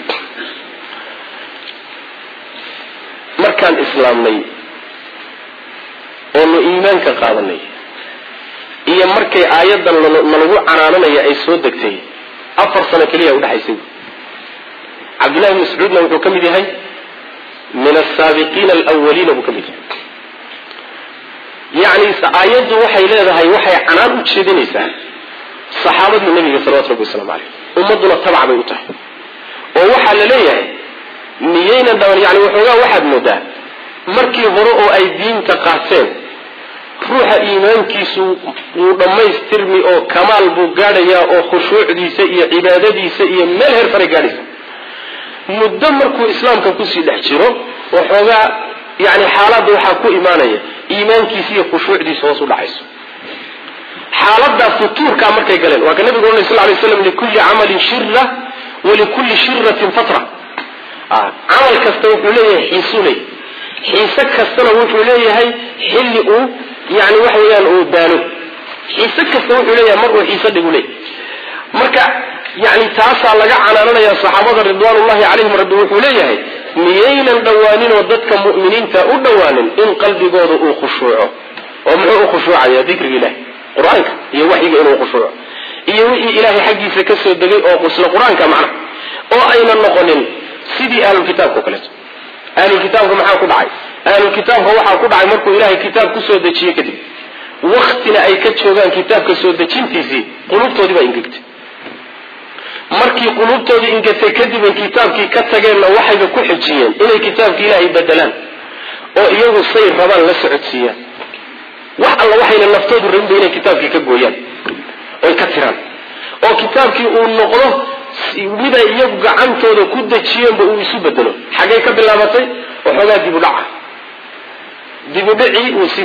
markaan islaamnay oonu iimaanka qaadanay iyo markay aayadan nalagu canaananaya ay soo degtay 4 sano keliya udhaxaysay cabdillahi bn mascuudna wuxuu ka mid yahay min asaabiqiina alawaliina buu ka mid yahay yani aayaddu waxay leedahay waxay canaan u jeedinaysaa saxaabadii nabiga salawatu rabbi wasalaamu caleyh ummaduna tabca bay u tahay oo waxaa la leeyahay miyaynan dhaban yani waxoogaa waxaad moodaa markii hore oo ay diinta qaateen ruuxa iimaankiisu wuu dhammaystirmi oo kamaal buu gaadhayaa oo khushuucdiisa iyo cibaadadiisa iyo meel heer sare gaadhaysa muddo markuu islaamka kusii dhex jiro waxoogaa yani xaaladda waxaa ku imaanaya iimaankiisa iyo khushuucdiisa hoos u dhacayso xaaladaas futuurkaa markay galeen waa ka nabigu oranay sal lay slam likulli camalin shira walikulli shiratin fatra camal kasta wuxuu leeyahay xiisu ley xiise kastana wuxuu leeyahay xilli uu yani waxa weeyaan uu daalo xiise kasta wuxuu leeyahay mar uu xiise dhigu leey marka yani taasaa laga canaananaya saxaabada ridwaanullahi calayhim rabbi wuxuu leeyahay miyaynan dhawaaninoo dadka mu'miniinta u dhawaanin in qalbigooda uu khushuuco oo muxuu u khushuucaya dikriga ilahi qur-aanka iyo waxyiga inuu khushuuco iyo wixii ilaahay xaggiisa ka soo degay oo qusla qur-aanka macna oo aynan noqonin sidii ahlulkitaabka o kaleeto ahlulkitaabka maxaa ku dhacay ahlulkitaabka waxaa ku dhacay markuu ilaahay kitaab kusoo dejiyey kadib waktina ay ka joogaan kitaabka soo dejintiisii quluubtoodii baa ingegtay markii quluubtoodii ingegtay kadib ay kitaabkii ka tageenna waxayba ku xijiyeen inay kitaabkii ilaahay bedelaan oo iyagu say rabaan la socodsiiyaan wax alla waxayna naftoodu rabinba inay kitaabkii ka gooyaan oy ka tiraan oo kitaabkii uu noqdo miday iyagu gacantooda ku dejiyeenba uu isu bedelo xaggay ka bilaabatay waxoogaa dibudhaca dibudhicii wuu sii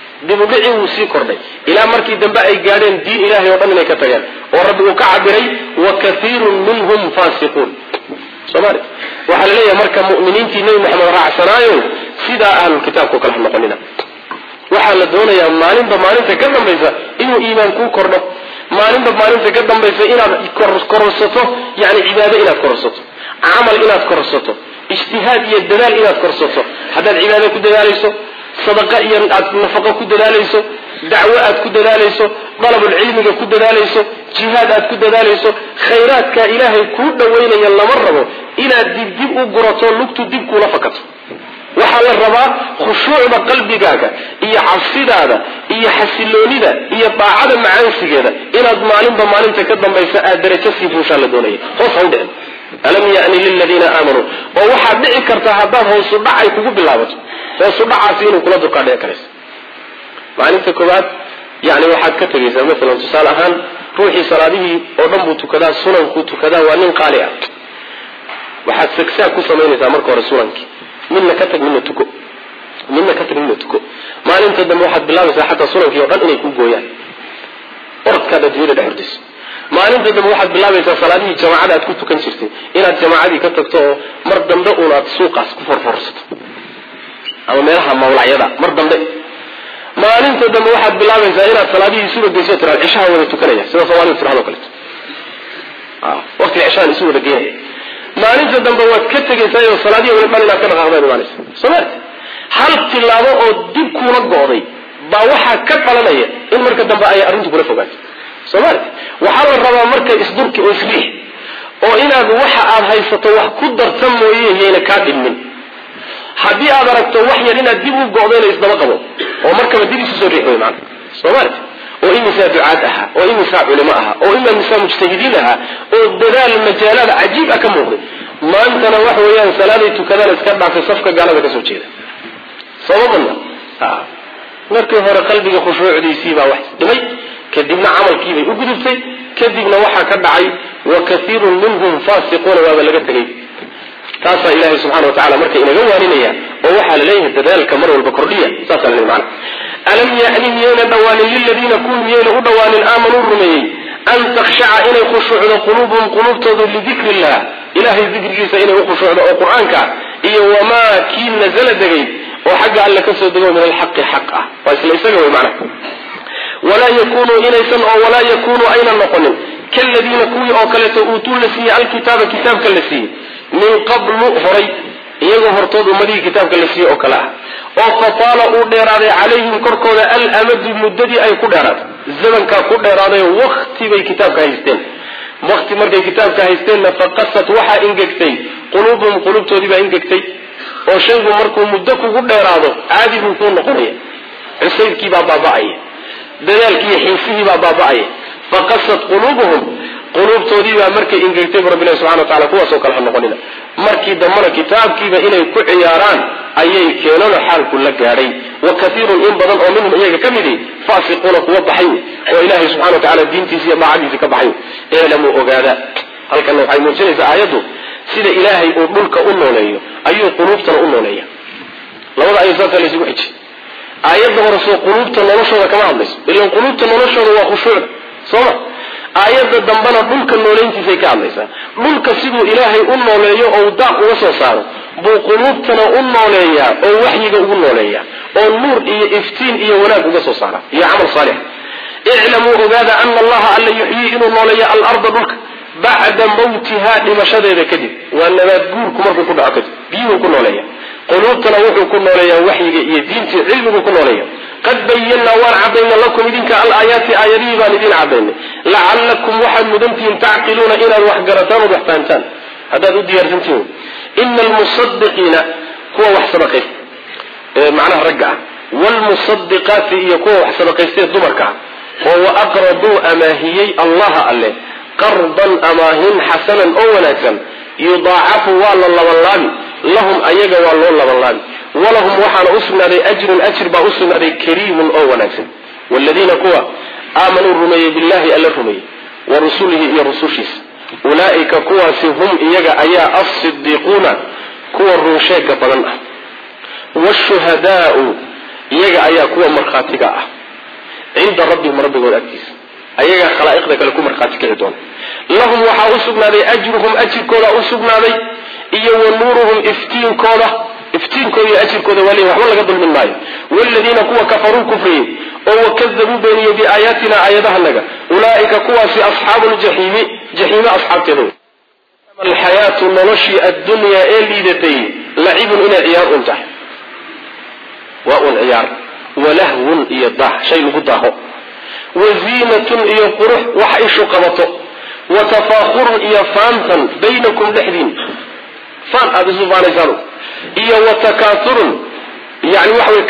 kordhay ilaa markii dambe ay gaadheen diin ilaahay oo dhan inay ka tageen oo rabbi uu ka cabiray wa kathiirun minhum faasiquun soomali waxaa la leeyahay marka mu'miniintii nebi maxamed raacsanaayo sidaa ahlulkitaabkao kale ha noqonina waxaa la doonayaa maalinba maalinta ka dambaysa inuu iimaan kuu kordho maalinba maalinta ka dambaysa inaad kororsato yani cibaado inaad kororsato camal inaad kororsato ijtihaad iyo dadaal inaad kororsato haddaad cibaado ku dadaalayso sadaqa iyo aad nafaqo ku dadaalayso dacwo aad ku dadaalayso dalabulcilmiga ku dadaalayso jihaad aad ku dadaalayso khayraadka ilaahay kuu dhawaynaya lama rabo inaad dibdib u gurato lugtu dib kuula fakato waxaa la rabaa khushuucda qalbigaaga iyo cabsidaada iyo xasiloonida iyo daacada macaansigeeda inaad maalinba maalinta ka dambaysa aad darajo sii fuushaan la doonaya hoos ha u dhicin alam yani liladiina aamanuu oo waxaad dhici kartaa haddaad hoosu dhacay kugu bilaabato hoosu dhacaasi inuu kula durkaa dhici karaysa maalinta koowaad yani waxaad ka tegaysaa maalan tusaale ahaan ruuxii salaadihii oo dhan buu tukadaa sunankuu tukadaa waa nin qaali ah waxaad sagsaag ku samaynaysaa marka hore sunankii midna ka tag midna tuko maalinta dambe waxaad bilaabaysaa xataa sunankii oo dhan inay ku gooyaan orodkaad adduunyada dhex hordayso maalinta dambe waxaad bilaabaysaa salaadihii jamaacada aad ku tukan jirtay inaad jamaacadii ka tagto oo mar dambe unaad suuqaas ku forforsato ama meelaha mawlacyada mar dambe maalinta dambe waxaad bilaabaysaa inaad salaadihii isuba geyso tiraad cishaha wada tukanaya sida soomaalidu tirahdo kaleeto waqtiga cishahan isu wada geynaya maalinta dambe waad ka tegaysaa oo salaadihii wada dhan inaad ka dhaqaaqdaan imaanaysa soomaalita hal tilaabo oo dib kuula go'day baa waxaa ka dhalanaya in marka dambe ay arrintu kula fogaato soomaalita waxaa la rabaa marka isdurki oo isriix oo inaad waxa aad haysato wax ku darta mooye yayna kaa dhimmin haddii aad aragto wax yar inaad dib u go'dayna isdaba qabo oo markaba dib isu soo riix wey maana soomaalita oo imisaa ducaad ahaa oo imisaa culimo ahaa oo imisaa mujtahidiin ahaa oo dadaal majaalaad cajiib ah ka muuqday maantana waxa weeyaan salaaday tukadaan iska dhaafay safka gaalada ka soo jeeda sababana markii hore qalbiga khushuucdiisii baa wax dhimay kadibna camalkiibay u gudubtay kadibna waxaa ka dhacay wa kathiirun minhum faasiquuna waaba laga tegay taasaa ilaahay subxana wa tacala marka inaga waaninaya oo waxaa laleeyahay dadaalka mar walba kordhiya saasaa laleeyahy macana alam ya'ni miyayna dhawaanin liladiina kuwii miyayna u dhawaanin aamanuu rumeeyey an takhshaca inay khushuucdo quluubuhum quluubtoodu lidikri illah ilahay dikrigiisa inay u khushuucdo oo qur-aanka iyo wamaa kii nazala degay oo xagga alle ka soo dego min alxaqi xaq ah waa isla isaga wey macnaha walaa yakunuu ayna noqonin kaladiina kuwii oo kaleeto uutuu la siiyey alkitaaba kitaabka la siiyey min qablu horay iyagoo hortood ummadihii kitaabka la siiyey oo kale ah oo fataala uu dheeraaday calayhim korkooda alamadu muddadii ay ku dheeraaday zamankaa ku dheeraaday wakti bay kitaabka haysteen wakti markay kitaabka haysteenna faqasat waxaa ingegtay quluubuhum quluubtoodii baa ingegtay oo shaygu markuu muddo kugu dheeraado caadi buu kuu noqonaya cusaydkii baa baaba'aya dadaalkii xiisihii baa baaba'aya faqasat quluubuhum quluubtoodii baa markay ingegtay bu rabbilahi subxana wa tacala kuwaasoo kale ha noqonina markii dambana kitaabkiiba inay ku ciyaaraan ayay keenano xaalku la gaadhay wa kaiirun in badan oo minhum iyaga ka midi faasiquuna kuwa baxay oo ilaahay subxana wa tacala diintiisa iyo daacadiisa ka baxay elamuu ogaada halkana waxay muujinaysaa aayaddu sida ilaahay uu dhulka u nooleeyo ayuu quluubtana u nooleeya labada ayay saasa laysugu xijay aayadda hore soo quluubta noloshooda kama hadlayso ilan quluubta noloshooda waa khushuucda sooma aayadda dambana dhulka nooleyntiisay ka hadlaysaa dhulka siduu ilaahay u nooleeyo oo daaq uga soo saaro buu quluubtana u nooleeyaa oo waxyiga ugu nooleeyaa oo nuur iyo iftiin iyo wanaag uga soo saara iyo camal saalix iclamuu ogaada ana allaha alla yuxyii inuu nooleeya alarda dhulka bacda mawtihaa dhimashadeeda kadib waa nabaad guurku markuu ku dhaco kadib biyuhuu ku nooleeya quluubtana wuxuu ku nooleeyaa waxyiga iyo diintii cilmigu ku nooleeya qad bayanaa waan cadayna lakum idinka alaayaati aayadihii baan idin cadaynay lacallakum waxaad mudantihiin tacqiluuna inaad wax garataan ood wax fahantaan haddaad u diyaarsantihiin ina almusadiqiina kuwa wax sadaqaysta ee macnaha ragga ah waalmusadiqaati iyo kuwa wax sadaqaystee dumarka ah oo waaqraduu amaahiyey allaha alle qardan amaahin xasanan oo wanaagsan yudaacafu waa la labanlaabi lahum ayaga waa loo labanlaabi walahum waxaana u sugnaaday ajrun ajir baa u sugnaaday kariimun oo wanaagsan waaladiina kuwa aamanuu rumeeyey billahi alla rumeeyey wa rusulihi iyo rusushiisa ulaa'ika kuwaasi hum iyaga ayaa alsidiiquuna kuwa runsheega badan ah waashuhadaau iyaga ayaa kuwa markhaatiga ah cinda rabbihim rabbigood agtiisa ayagaa khalaa'iqda kale ku markhaati kici doona lahum waxaa u sugnaaday ajruhum ajirkooda u sugnaaday iyo wa nuuruhum iftiinkooda iyo ajirkooda waa leeyahay waxba laga dulmin maayo waaladiina kuwa kafaruu kufriyey oo wakadabuu beeniyey biaayaatina aayadahanaga ulaa'ika kuwaasi asxaabu ljaxiimi jaxiime asxaabteeda wey alxayaatu noloshii addunyaa ee liidatay lacibun inay ciyaar un tahay waa un ciyaar walahwun iyo daah shay lagu daaho waziinatun iyo qurux wax ishu qabato wa tafaakhurun iyo faantan baynakum dhexdiin faan aada isu faanaysaan iyo wa takaaturun yani waxa wey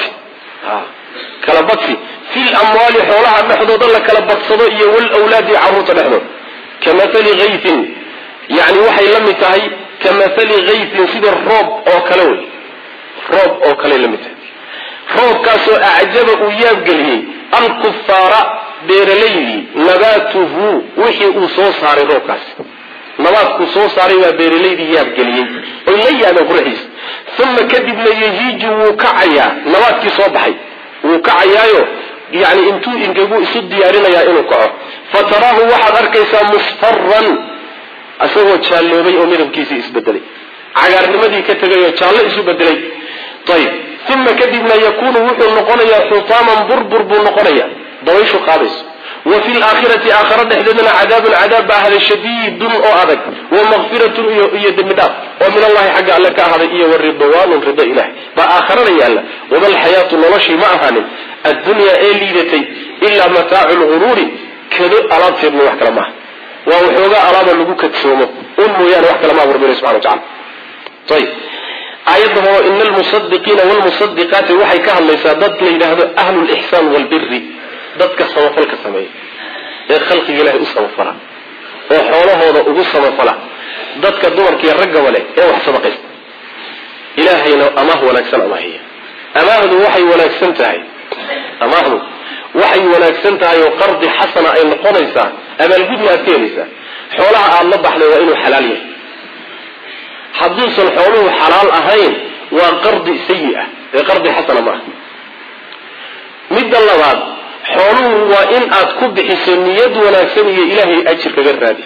kala badsi fil amwaali xoolaha dhexdooda la kala badsado iyo walawlaadi carruurta dhexdooda kamahali haytin yani waxay la mid tahay kamahali haytin sida roob oo kale wey roob oo kale la mid tahay roobkaasoo acjaba uu yaabgeliyey alkufaara beeralaydii nabaatuhu wixii uu soo saaray roobkaasi nabaadkuu soo saaray baa beeralaydii yaabgeliyey oy la yaabeen quraxiisa uma kadibna yahiiju wuu kacayaa nabaadkii soo baxay wuu kacayaayo yani intuu ingeguu isu diyaarinayaa inuu kaco fataraahu waxaad arkaysaa musfaran isagoo jaalloobay oo midabkiisii isbedelay cagaarnimadii ka tegay oo jaallo isu bedelay ayib uma kadibna yakunu wuxuu noqonayaa xutaaman burbur buu noqonaya dabayshu qaadayso wa fi laakhirati aakhara dhexdeedana cadaabun cadaab baa ahaday shadiidun oo adag wa makfiratun iyo dembi dhaaf oo min allahi xagga alle ka ahaday iyo waridwaanun rido ilahay baa aakharana yaalla wama alxayaatu noloshii ma ahaanin addunyaa ee liidatay ilaa mataacu lguruuri kado alaabteedna wax kale maaha waa waxoogaa alaaba lagu kadsoomo un mooyaane wax kale maaha rabbi subxana wa tacala ayib aayadda hoo ina almusadiqiina waalmusadiqaati waxay ka hadlaysaa dad la yidhaahdo ahlu lixsaan waalbiri dadka samafalka sameeya ee khalqiga ilaahay u samafala oo xoolahooda ugu samafala dadka dumarkiiyo raggaba leh ee wax sadaqaysta ilaahayna amaah wanaagsan amaahiya amaahdu waxay wanaagsan tahay amaahdu waxay wanaagsan tahay oo qardi xasana ay noqonaysaa abaalgudna aad ka helaysaa xoolaha aad la baxday waa inuu xalaal yahay hadduusan xooluhu xalaal ahayn waa qardi sayi ah ee qardi xasana maaha midda labaad xooluhu waa in aad ku bixiso niyad wanaagsan iyo ilaahay ajir kaga raadi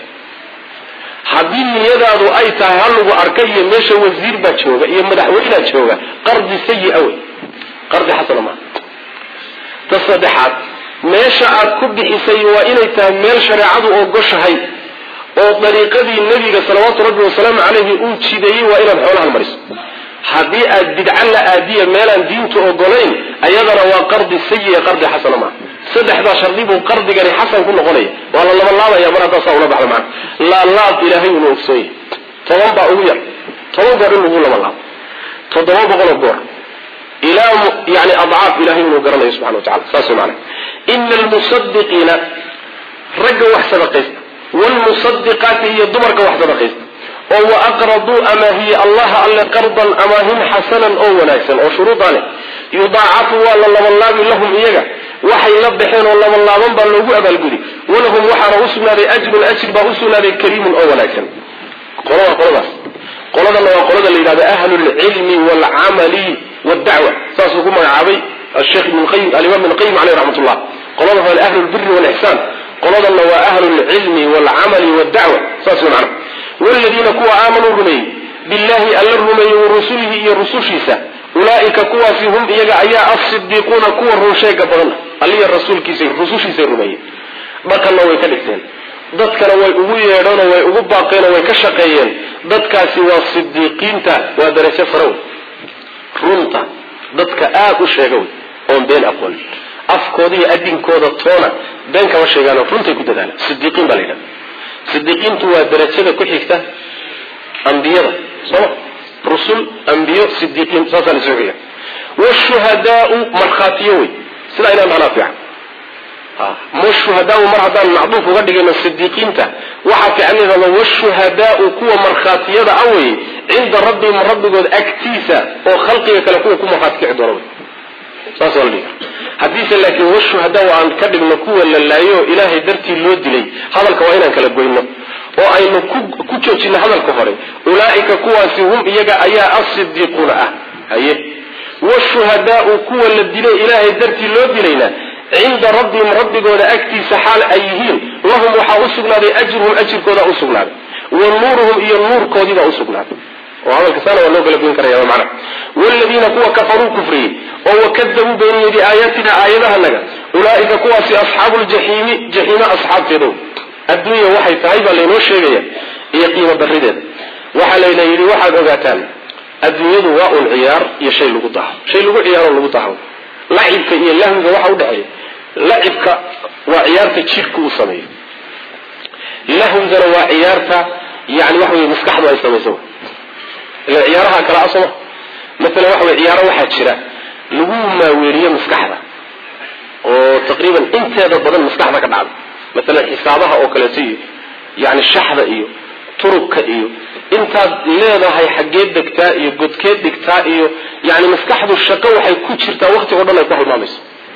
haddii niyadaadu ay tahay hal lagu arkay iyo meesha wasiir baa jooga iyo madaxweynea jooga qardi sayi wey qardi xasana maaha ta saddexaad meesha aad ku bixisay waa inay tahay meel shareecadu ogoshahay oo dariiqadii nebiga salawaatu rabbi wasalaamu calayhi uu jideeyey waa inaad xoolahan mariso haddii aad bidca la aadiya meelaan diintu ogolayn ayadana waa qardi sayi ee qardi xasana maaha saddexdaa shardi buu qardigani xasan ku noqonaya waa la labalaabaya mar haddaasaa ula baxda macana laalaab ilaahay uuna ogsoon yahay 10 baa ugu yar 10 goor in lagu labalaabo 700 goor ilaa yani adcaaf ilaahay uunu garanayo subxana watacala saas wey macana ina almusadiqiina ragga wax sadaqaysta waalmusadiqaati iyo dumarka wax sadaqaysta oo waaqraduu amaahiye allaha alle qardan amaahin xasanan oo wanaagsan oo shuruudaa leh yudaacafu waa la labanlaabi lahum iyaga waxay la baxeen oo labanlaaban baa loogu abaalgudi walahum waxaana usugnaaday ajrun ajr baa usugnaaday kariimun oo wanaagsan qoladaas qoladana waa qolada la yidhahdo ahlulcilmi waalcamali waaldacwa saasuu ku magacaabay asheekh alimaam ibn qayim caleyh raxmat ullah qolada waa ahlulbiri waalixsaan qoladana waa ahlulcilmi waalcamali waaldacwa saas wey macna والذين كوا آمنوا رمي بالله ألا رمي ورسله إيا رسوشيسا أولئك كوا فيهم إيجا أياء الصديقون كوا الرشاق بغنا اللي الرسول كيسي رسوشيسا رمي بقى الله ويكالكتين dadkana way ugu yeedhana way ugu baaqeen way ka shaqeeyeen dadkaasi waa sidiiqiinta waa darajo sare runta dadka aad u sheegay oo been aqoon afkooda iyo adinkooda toona been kama sheegaan runta ku dadaalaan sidiiqiin baa leeyahay sidiiqiintu waa darajada ku xigta anbiyada soo rusul anbiyo sidiiqiin saasa la sheegaya والشهداء مرخاتيوي سلا إنا معنا فيها والشهداء مرحبا معضوف وغدقنا الصديقين تا وحكي عنه والشهداء كوا مرخاتية أوي عند ربي من ربي قد أكتيسا وخلقي كالكوا كوا مرخاتي عدوروي ساسا لي حديث لكن والشهداء عن كذب نكوا للايو إلهي درتي اللود لي هذا الكوائنا كالكوائنا وأين كتشوشين هذا الكفرين أولئك كوا فيهم إيجا أيا الصديقون أيه والشهداء كوا الذين إلهي درتي اللود لينا عند ربهم ربي قد أكتيس حال أيهين لهم وحاوسقنا لأجرهم أجر كودا أسقنا ونورهم إيا النور كودي أسقنا وهذا الكسان والله قلبين كريا معنا والذين كوا كفروا كفرين وكذبوا بين يدي آياتنا آياتها لك أولئك كوا في أصحاب الجحيم جحيم أصحاب فيدون الدنيا وحي تعيبا لينو الشيغية هي قيمة بالردد وحالينا يلي واحد أغاتان الدنيا دواء العيار يشي لقطاها شي لقو عيار لقطاها لعبك إيا اللهم وحا ودعي لعبك وعيارك تشيرك وصمي لهم ذرا وعيارك يعني وحوي مسكح ما يسميسوه عيارها كلا أصلا مثلا وحوي عياره واحد شراء لقوما ويريا مسكحة وتقريبا انت هذا بدل مسكحة كبعض مثلا حسابها أو كلاسية يعني الشحذة إيو طرق إيو انت لينا هاي حقيت دكتا إيو قد كيت دكتا إيو يعني مسكحة الشقاء وحي كتشرتا وقت وضنا يكوح المامس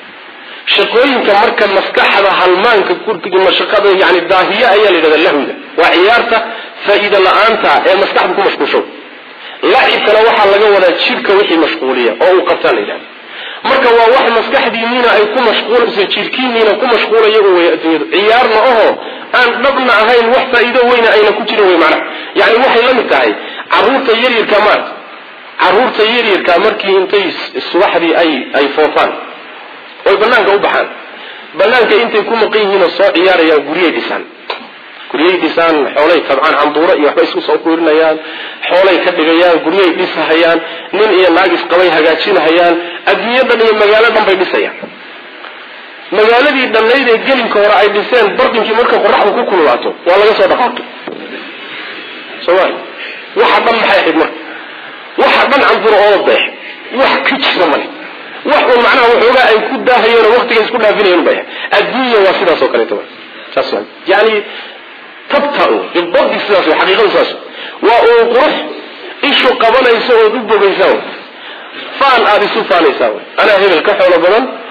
شقوين كمركا مسكحة هالمان كورك جمع شقاء يعني الداهية أيها لذا اللهم وعيارته فإذا لأنت مسكحة بكم مشكوشو لعبكنا waxaa laga wadaa jirka wixii mashquuliya oo uu qabtaan ilaa marka waa wax maskaxdiina ay ku mashquulayso jirkiina ku mashquulayo oo way adduunyada ciyaarna oo aan dhabna ahayn wax faa'iido weyn ayna ku jirin way macna yaani waxay la mid tahay caruurta yaryarka markii intay subaxdii ay foofaan oo banaanka u baxaan banaanka intay ku maqan yihiin soo ciyaarayaan guriyay dhisaan xoolay tabcan canduura iyo waxba isku soo kuurinayaan xoolay ka dhigayaan guriyay dhisahayaan nin iyo naag isqabay hagaajinayaan adduunyadan iyo magaaladan bay dhisayaan magaaladii dhannayd ee gelinka hore ay dhiseen bardinkii marka qorraxdu ku kululaato waa laga soo dhaqaaqay soomaali waxa dhan maxay xidma waxa dhan canduura oo beex wax ka jira male wax uu macnaha waxoogaa ay ku daahayeen waqtiga isku dhaafinayeen bay adduunya waa sidaas oo kale taban yani تبتأ بالضبط السلاسة حقيقة السلاسة وقرح إيشو قبل يسوي ضد بيساوي فان آدسو فان يساوي أنا هنا الكحة ولا بلن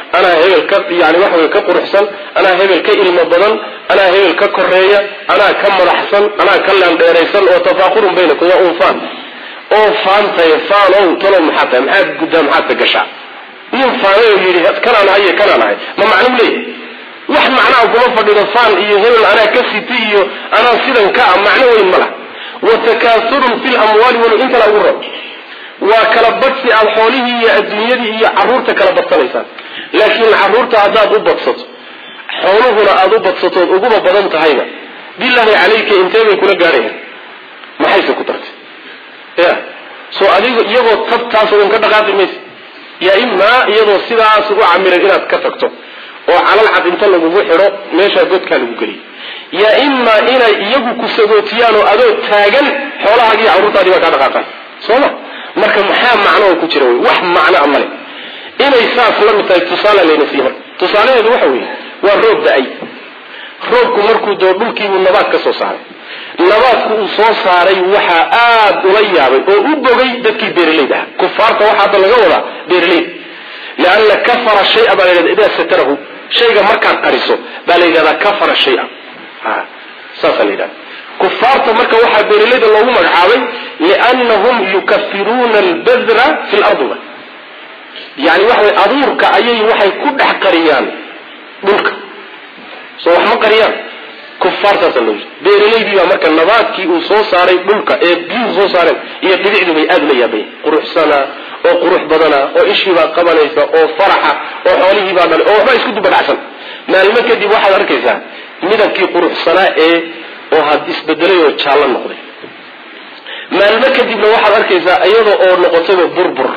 anaa hebel ka yani waxa wey ka quruxsan, anaa hebel ka ilmo badan, anaa hebel ka koreeya, anaa ka madaxsan, anaa ka laandheeraysan, oo tafaakurun baynakum waa unfaan oo faantay faanow talow maxaa tahay, maxaad guddaa, maxaad ka gashaa. nin faanay oo yidhi kanaan ahay iyo kanaan ahay ma macnuu leeyahy? wax macnaa kuma fadhido faan iyo hebel anaa ka siti iyo anaa sidan ka ah, macno weyn ma lah. watakaasurun fi lamwaali walow in kala ugu rab, waa kala badsi aad xoolihii iyo adduunyadii iyo carruurta kala badsanaysaan. laakiin carruurta haddaad u badsato, xooluhuna aada u badsatood uguba badan tahayna, bilaahi calayka intee bay kula gaadhayan? maxayse ku dartay ya soo adigo iyagoo tabtaas un ka dhaqaaqi maysa. yaa imaa iyadoo sidaas ugu camiran inaad ka tagto oo calal cad inta lagugu xidho meeshaa godkaa lagu geliyo, yaa imaa inay iyagu ku sagootiyaan oo adoo taagan xoolahaagi iyo carruurtaadii baa kaa dhaqaaqaan sooma. marka maxaa macnoo ku jira wey? wax macnoa male. inay saas la mid tahay tusaale layna sii marka. tusaalaheedu waxa weeye waa roob da-ay. roobku markuu doo dhulkiibuu nabaad ka soo saaray. nabaadku uu soo saaray waxaa aada ula yaabay oo u bogay dadkii beeralayda ah. kufaarta waxaa hadda laga wadaa beeralayda. lianna kafara shaya baa la yidhahda idaa satarahu, shayga markaad qariso baa la yidhahdaa kafara shaya. saasaa la yidhahda. kufaarta marka waxaa beeralayda loogu magacaabay liannahum yukafiruuna albadra fi lardiba, yani waxa way abuurka ayay waxay ku dhex qariyaan dhulka, soo wax ma qariyaan. kufaartaasa loo jeeda. beeralaydii baa marka nabaadkii uu soo saaray dhulka ee biyuhu soo saareen iyo dhibicdii bay aada ula yaabay. quruxsanaa oo qurux badanaa oo ishiibaa qabanaysa oo faraxa oo xoolihiibaa dhalay oo waxba isku dubadhacsan. maalmo kadib waxaad arkaysaa midabkii quruxsanaa oo had isbedelay oo jaallo noqday. maalmo kadibna waxaad arkaysaa iyada oo noqotayba burbur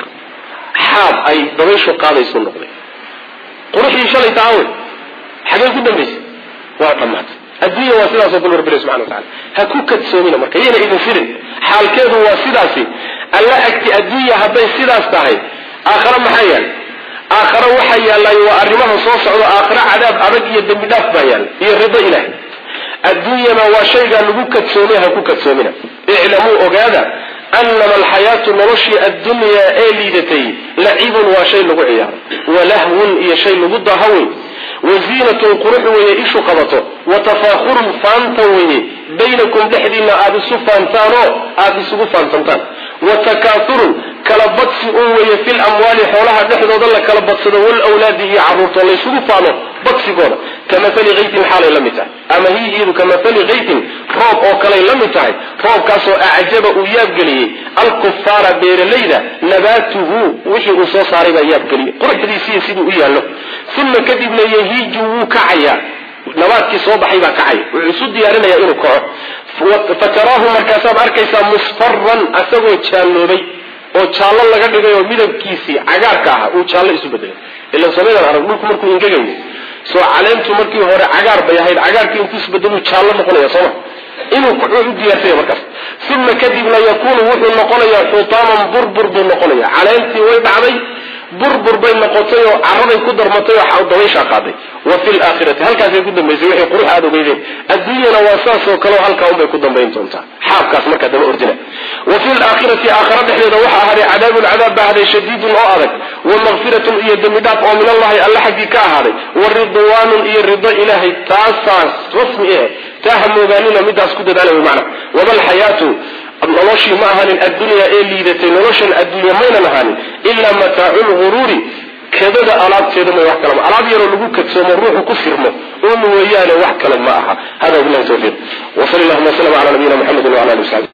xaab ay dabayshu qaadayso noqday. quruxdii shalay taawe xagee ku dambaysay? waa dhammaatay. adduunya waa sidaasoo kale rabbi subxana watacala ha ku kadsoomina marka iyana idin firin. xaalkeedu waa sidaasi. alla agti adduunya hadday sidaas tahay, aakhare maxaa yaal? aakhare waxaa yaallay waa arrimaha soo socdo. aakhare cadaab adag iyo dembi dhaaf baa yaal iyo rido ilaah. adduunyana waa shaygaa lagu kadsoomay, ha ku kadsoomina. iclamuu ogaada anama alxayaatu noloshii addunyaa ee liidatay lacibun waa shay lagu ciyaaro, walahwun iyo shay lagu dahawey, waziinatun qurux weeye ishu qabato, watafaakhurun faanta weeye baynakum dhexdiina aada isu faantaanoo aada isugu faantantaan, watakaathurun kala badsi un weeye fil amwaali xoolaha dhexdooda la kala badsado, walawlaadi iyo carruurtoo laysugu faano badsigooda. kamahali kaytin xaalay la mid tahay, ama hiidu kamahali kaytin roob oo kaley la mid tahay, roobkaasoo acjaba uu yaabgeliyey alkufaara beeralayda nabaatuhu wixii uu soo saaray baa yaabgeliyey quruxdiisiiyo siduu u yaallo. uma kadibna yahiiju wuu kacayaa, nabaadkii soo baxay baa kacaya, wuxuu isu diyaarinaya inuu kaco. fataraahu markaasaad arkaysaa musfaran asagoo jaalloobay oo jaallo laga dhigay oo midabkiisii cagaarka ahaa uu jaallo isu bedelay. ila samaydaan arag dhulku markuu ingegayay soo caleentu markii hore cagaar bay ahayd, cagaarkii intuu isbedelu jaallo noqonaya sooma, inuu kuxuu u diyaarsaya markaas. uma kadibna yakuunu wuxuu noqonayaa xutaaman burbur buu noqonaya. caleentii way dhacday, burbur bay noqotay oo caraday ku darmatay oo dabayshaa qaaday. wa fi laakhirati halkaasay ku dambaysay wixii qurux aada ogeydeen. adduunyana waa saasoo kale oo halkaa unbay ku dambayn doontaa, xaabkaas markaa daba ordina. wa fi laakhirati aakhara dhexdeeda waxaa ahaaday cadaabun cadaab baa ahaaday shadiidun oo adag, wa makfiratun iyo dembi dhaaf oo min allahi alla xaggii ka ahaaday, wa ridwaanun iyo rido ilaahay. taasaas rasmi eh, taa ha moogaanina midaas ku dadaala wy macna. wama alxayaatu noloshii ma ahaanin addunyaa ee liidatay, noloshan adduunya maynan ahaanin ilaa mataacu lguruuri, kadada alaabteeda may wax kalama. alaab yaroo lagu kadsoomo ruuxu ku sirmo un weeyaane wax kale ma aha. hada billahi tawfiiq. wa sal allahuma wasalam ala nabiyina muxamedin wala alihi wasaxbi.